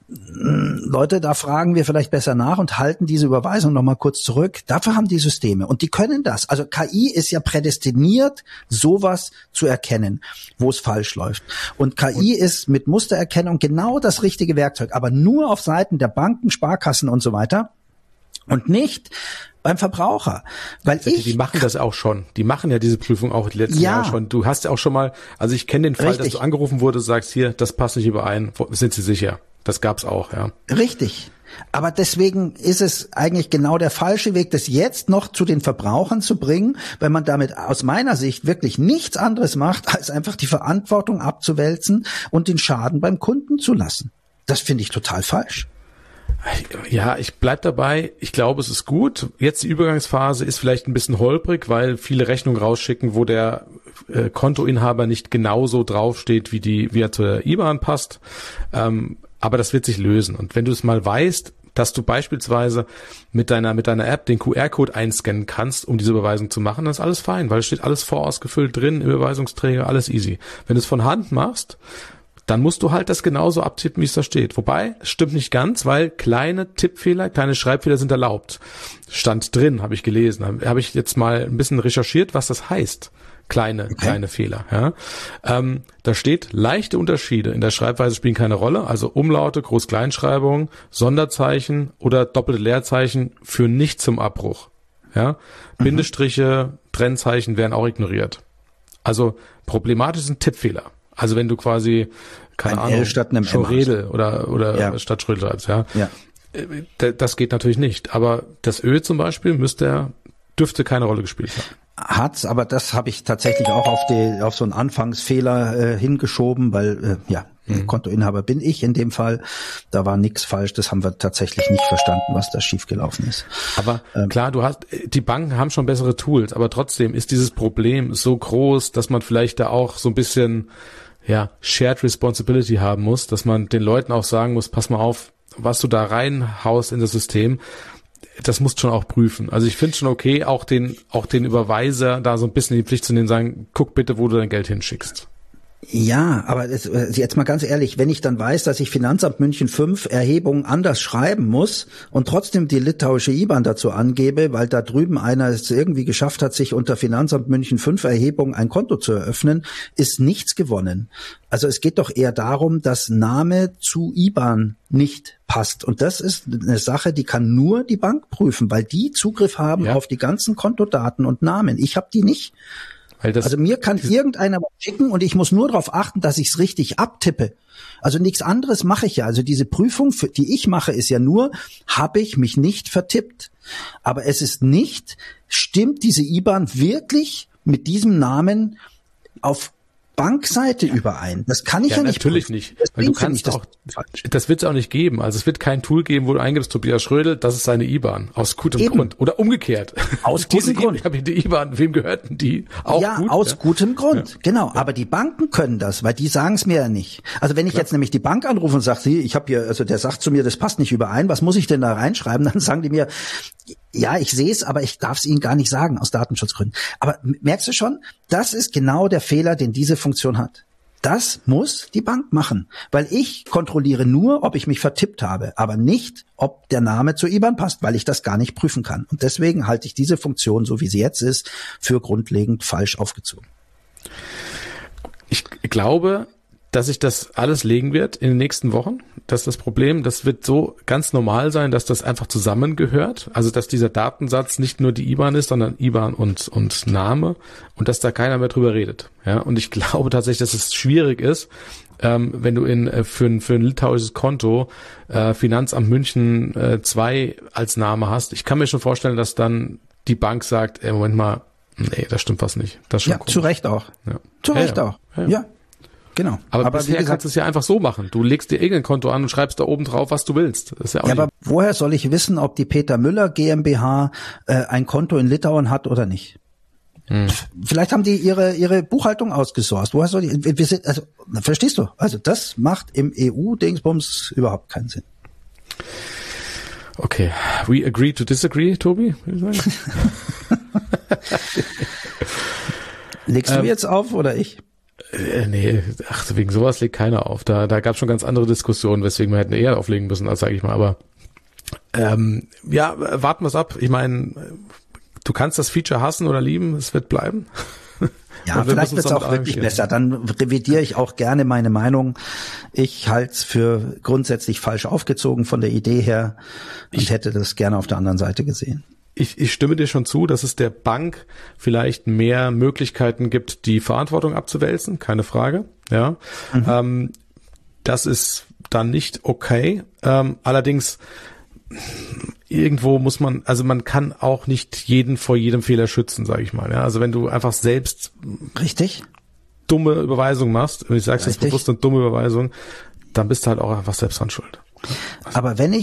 Leute, da fragen wir vielleicht besser nach und halten diese Überweisung nochmal kurz zurück. Dafür haben die Systeme und die können das. Also K I ist ja prädestiniert, sowas zu erkennen, wo es falsch läuft. Und K I und ist mit Mustererkennung genau das richtige Werkzeug, aber nur auf Seiten der Banken, Sparkassen und so weiter und nicht beim Verbraucher. Weil die, ich die machen das auch schon. Die machen ja diese Prüfung auch die letzten ja. Jahre schon. Du hast ja auch schon mal, also ich kenne den Fall, Richtig. dass du angerufen wurdest, sagst hier, das passt nicht überein. Sind Sie sicher? Das gab's auch, ja. Richtig. Aber deswegen ist es eigentlich genau der falsche Weg, das jetzt noch zu den Verbrauchern zu bringen, weil man damit aus meiner Sicht wirklich nichts anderes macht, als einfach die Verantwortung abzuwälzen und den Schaden beim Kunden zu lassen. Das finde ich total falsch. Ja, ich bleib dabei. Ich glaube, es ist gut. Jetzt die Übergangsphase ist vielleicht ein bisschen holprig, weil viele Rechnungen rausschicken, wo der äh, Kontoinhaber nicht genauso draufsteht, wie die, wie er zur I B A N passt. Ähm, aber das wird sich lösen. Und wenn du es mal weißt, dass du beispielsweise mit deiner mit deiner App den Q R-Code einscannen kannst, um diese Überweisung zu machen, dann ist alles fein, weil es steht alles vorausgefüllt drin, im Überweisungsträger, alles easy. Wenn du es von Hand machst, dann musst du halt das genauso abtippen, wie es da steht. Wobei, es stimmt nicht ganz, weil kleine Tippfehler, kleine Schreibfehler sind erlaubt. Stand drin, habe ich gelesen. Habe ich jetzt mal ein bisschen recherchiert, was das heißt. Kleine, okay. kleine Fehler. Ja. Ähm, da steht, leichte Unterschiede in der Schreibweise spielen keine Rolle. Also Umlaute, Groß-Kleinschreibung, Sonderzeichen oder doppelte Leerzeichen führen nicht zum Abbruch. Ja. Mhm. Bindestriche, Trennzeichen werden auch ignoriert. Also problematisch sind Tippfehler. Also wenn du quasi, keine Ein Ahnung, statt einem Schorredel oder, oder ja. statt Schrödel schreibst, ja. ja. Das geht natürlich nicht. Aber das Ö zum Beispiel müsste, dürfte keine Rolle gespielt haben. Hat's, aber das habe ich tatsächlich auch auf die, auf so einen Anfangsfehler äh, hingeschoben, weil, äh, ja, mhm. Kontoinhaber bin ich in dem Fall. Da war nichts falsch. Das haben wir tatsächlich nicht verstanden, was da schiefgelaufen ist. Aber ähm, klar, du hast, die Banken haben schon bessere Tools, aber trotzdem ist dieses Problem so groß, dass man vielleicht da auch so ein bisschen, ja, Shared Responsibility haben muss, dass man den Leuten auch sagen muss, pass mal auf, was du da reinhaust in das System, das musst du schon auch prüfen. Also ich finde schon okay, auch den, auch den Überweiser da so ein bisschen in die Pflicht zu nehmen, sagen, guck bitte, wo du dein Geld hinschickst. Ja, aber das, jetzt mal ganz ehrlich, wenn ich dann weiß, dass ich Finanzamt München fünf Erhebungen anders schreiben muss und trotzdem die litauische I B A N dazu angebe, weil da drüben einer es irgendwie geschafft hat, sich unter Finanzamt München fünf Erhebungen ein Konto zu eröffnen, ist nichts gewonnen. Also es geht doch eher darum, dass Name zu I B A N nicht passt. Und das ist eine Sache, die kann nur die Bank prüfen, weil die Zugriff haben ja. auf die ganzen Kontodaten und Namen. Ich habe die nicht. Weil das, also mir kann irgendeiner was schicken und ich muss nur darauf achten, dass ich es richtig abtippe. Also nichts anderes mache ich ja. Also diese Prüfung, für, die ich mache, ist ja nur, habe ich mich nicht vertippt. Aber es ist nicht, stimmt diese I B A N wirklich mit diesem Namen auf Bankseite überein. Das kann ich ja, ja nicht. Natürlich nicht. Weil du kannst auch, das wird es auch nicht geben. Also es wird kein Tool geben, wo du eingibst, Tobias Schrödel, das ist seine I B A N. Aus gutem Eben. Grund. Oder umgekehrt. Aus gutem Grund. Ich habe die I B A N, wem gehörten die? Auch ja, gut, aus ja? gutem Grund. Ja. Genau. Ja. Aber die Banken können das, weil die sagen es mir ja nicht. Also wenn ich Klar. jetzt nämlich die Bank anrufe und sage, sie, ich habe hier, also der sagt zu mir, das passt nicht überein, was muss ich denn da reinschreiben? Dann sagen die mir, ja, ich sehe es, aber ich darf es ihnen gar nicht sagen, aus Datenschutzgründen. Aber merkst du schon, das ist genau der Fehler, den diese Funktion hat. Das muss die Bank machen, weil ich kontrolliere nur, ob ich mich vertippt habe, aber nicht, ob der Name zur I B A N passt, weil ich das gar nicht prüfen kann. Und deswegen halte ich diese Funktion, so wie sie jetzt ist, für grundlegend falsch aufgezogen. Ich glaube, dass sich das alles legen wird in den nächsten Wochen. Das ist das Problem. Das wird so ganz normal sein, dass das einfach zusammengehört. Also, dass dieser Datensatz nicht nur die I B A N ist, sondern I B A N und, und Name und dass da keiner mehr drüber redet. Ja, und ich glaube tatsächlich, dass es schwierig ist, ähm, wenn du in, äh, für ein, für ein litauisches Konto, äh, Finanzamt München äh, zwei als Name hast. Ich kann mir schon vorstellen, dass dann die Bank sagt, ey, Moment mal, nee, das stimmt was nicht. Das ist schon ja, komisch. Zu Recht auch. Ja. Zu ja, Recht ja. auch. Ja. ja. Genau. Aber, aber bisher gesagt, kannst du es ja einfach so machen. Du legst dir irgendein Konto an und schreibst da oben drauf, was du willst. Das ist ja auch ja, nicht. aber woher soll ich wissen, ob die Peter Müller GmbH äh, ein Konto in Litauen hat oder nicht? Hm. Vielleicht haben die ihre ihre Buchhaltung ausgesourced. Woher soll ich? Wir sind, also verstehst du? Also das macht im E U-Dingsbums überhaupt keinen Sinn. Okay, we agree to disagree, Tobi. Legst du ähm, jetzt auf oder ich? Äh, nee, ach, wegen sowas legt keiner auf. Da, da gab es schon ganz andere Diskussionen, weswegen wir hätten eher auflegen müssen, als sage ich mal. Aber ähm, ja, warten wir es ab. Ich meine, du kannst das Feature hassen oder lieben, es wird bleiben. Ja, vielleicht wird es auch wirklich besser. Dann revidiere ich auch gerne meine Meinung. Ich halte es für grundsätzlich falsch aufgezogen von der Idee her. Ich, ich hätte das gerne auf der anderen Seite gesehen. Ich, ich stimme dir schon zu, dass es der Bank vielleicht mehr Möglichkeiten gibt, die Verantwortung abzuwälzen, keine Frage. Ja, mhm. ähm, das ist dann nicht okay. Ähm, allerdings irgendwo muss man, also man kann auch nicht jeden vor jedem Fehler schützen, sage ich mal. Ja, also wenn du einfach selbst richtig dumme Überweisung machst, und ich sage jetzt bewusst eine dumme Überweisung, dann bist du halt auch einfach selbst dran schuld. Also, aber wenn ich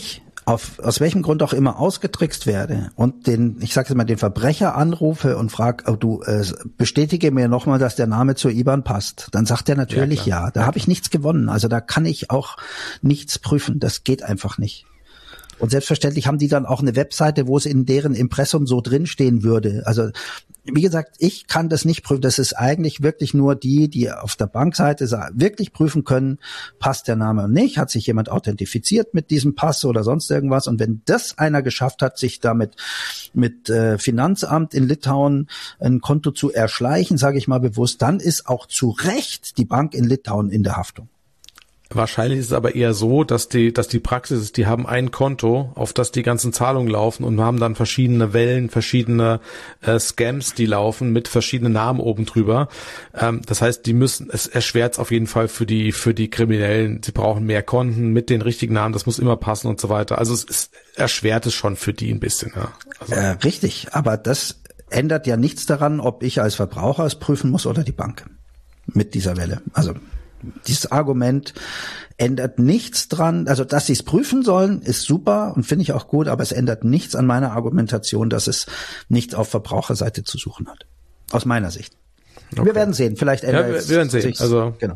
auf, aus welchem Grund auch immer ausgetrickst werde und den, ich sage mal, den Verbrecher anrufe und frage, oh, du äh, bestätige mir nochmal, dass der Name zur I B A N passt, dann sagt er natürlich ja. ja. Da habe ich nichts gewonnen. Also da kann ich auch nichts prüfen. Das geht einfach nicht. Und selbstverständlich haben die dann auch eine Webseite, wo es in deren Impressum so drinstehen würde. Also wie gesagt, ich kann das nicht prüfen. Das ist eigentlich wirklich nur die, die auf der Bankseite wirklich prüfen können, passt der Name nicht, hat sich jemand authentifiziert mit diesem Pass oder sonst irgendwas. Und wenn das einer geschafft hat, sich damit mit äh, Finanzamt in Litauen ein Konto zu erschleichen, sage ich mal bewusst, dann ist auch zu Recht die Bank in Litauen in der Haftung. Wahrscheinlich ist es aber eher so, dass die, dass die Praxis ist, die haben ein Konto, auf das die ganzen Zahlungen laufen und haben dann verschiedene Wellen, verschiedene äh, Scams, die laufen mit verschiedenen Namen oben drüber. Ähm, das heißt, die müssen, es erschwert es auf jeden Fall für die, für die Kriminellen. Sie brauchen mehr Konten mit den richtigen Namen, das muss immer passen und so weiter. Also es ist, erschwert es schon für die ein bisschen. Ja. Also, äh, richtig, aber das ändert ja nichts daran, ob ich als Verbraucher es prüfen muss oder die Bank mit dieser Welle. Also dieses Argument ändert nichts dran, also dass sie es prüfen sollen, ist super und finde ich auch gut, aber es ändert nichts an meiner Argumentation, dass es nichts auf Verbraucherseite zu suchen hat. Aus meiner Sicht. Okay. Wir werden sehen, vielleicht ändert ja, es wir werden sehen. Sich's. Also, genau.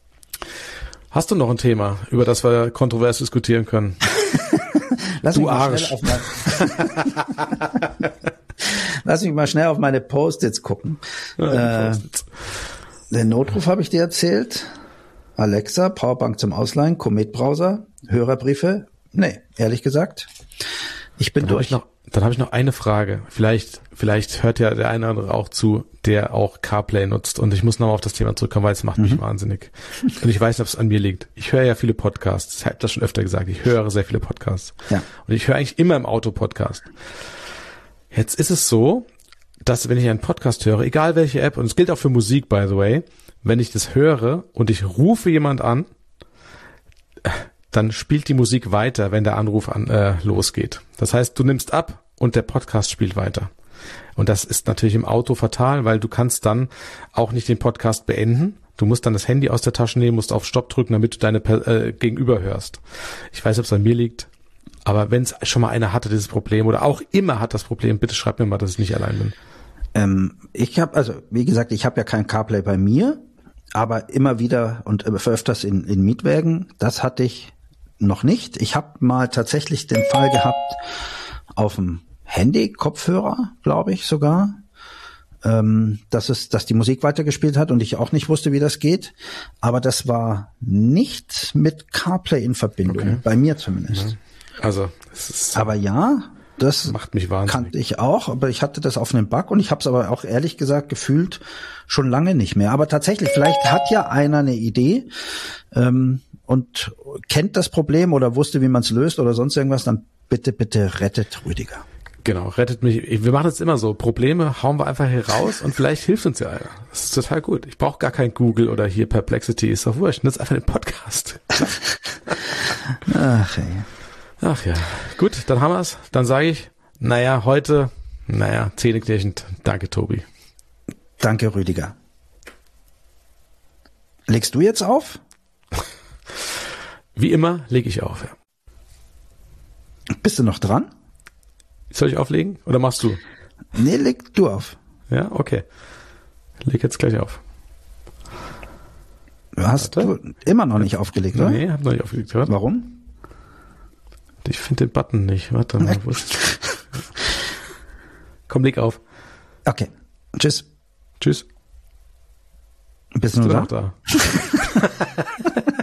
Hast du noch ein Thema, über das wir kontrovers diskutieren können? Lass du mich mal Arsch. Schnell auf mein Lass mich mal schnell auf meine Post-its gucken. Ja, äh, den Notruf habe ich dir erzählt. Alexa, Powerbank zum Ausleihen, Comet-Browser, Hörerbriefe. Nee, ehrlich gesagt, ich bin dann durch. Hab ich noch, dann habe ich noch eine Frage. Vielleicht, vielleicht hört ja der eine oder andere auch zu, der auch CarPlay nutzt. Und ich muss nochmal auf das Thema zurückkommen, weil es macht mich mhm. wahnsinnig. Und ich weiß nicht, ob es an mir liegt. Ich höre ja viele Podcasts. Ich habe das schon öfter gesagt. Ich höre sehr viele Podcasts. Ja. Und ich höre eigentlich immer im Auto Podcast. Jetzt ist es so, dass wenn ich einen Podcast höre, egal welche App, und es gilt auch für Musik, by the way, wenn ich das höre und ich rufe jemand an, dann spielt die Musik weiter, wenn der Anruf an, äh, losgeht. Das heißt, du nimmst ab und der Podcast spielt weiter. Und das ist natürlich im Auto fatal, weil du kannst dann auch nicht den Podcast beenden. Du musst dann das Handy aus der Tasche nehmen, musst auf Stopp drücken, damit du deine äh, Gegenüber hörst. Ich weiß nicht, ob es an mir liegt, aber wenn es schon mal einer hatte, dieses Problem, oder auch immer hat das Problem, bitte schreib mir mal, dass ich nicht allein bin. Ähm, ich habe, also wie gesagt, ich habe ja kein CarPlay bei mir, aber immer wieder und öfters in, in Mietwägen. Das hatte ich noch nicht. Ich habe mal tatsächlich den Fall gehabt auf dem Handy, Kopfhörer, glaube ich sogar, ähm, dass es, dass die Musik weitergespielt hat und ich auch nicht wusste, wie das geht. Aber das war nicht mit CarPlay in Verbindung, okay. Bei mir zumindest. Ja. Also, es ist, aber ja, das macht mich wahnsinnig. Kannte ich auch, aber ich hatte das auf einem Bug und ich habe es aber auch ehrlich gesagt gefühlt schon lange nicht mehr. Aber tatsächlich, vielleicht hat ja einer eine Idee ähm, und kennt das Problem oder wusste, wie man es löst oder sonst irgendwas, dann bitte, bitte rettet Rüdiger. Genau, rettet mich. Wir machen es immer so. Probleme hauen wir einfach hier raus und vielleicht hilft uns ja einer. Das ist total gut. Ich brauche gar kein Google oder hier Perplexity. Ist doch wurscht. Nutz einfach den Podcast. Ach ey. Ach ja. Gut, dann haben wir's. Dann sage ich, naja, heute, naja, zähneknirschend. Danke, Tobi. Danke, Rüdiger. Legst du jetzt auf? Wie immer lege ich auf, ja. Bist du noch dran? Soll ich auflegen oder machst du? Nee, leg du auf. Ja, okay. Leg jetzt gleich auf. Hast Warte. Du immer noch nicht aufgelegt, oder? Nee, hab noch nicht aufgelegt. Warte. Warum? Ich finde den Button nicht. Warte mal. Wo ist Komm, leg auf. Okay. Tschüss. Tschüss. Bist du noch da? da?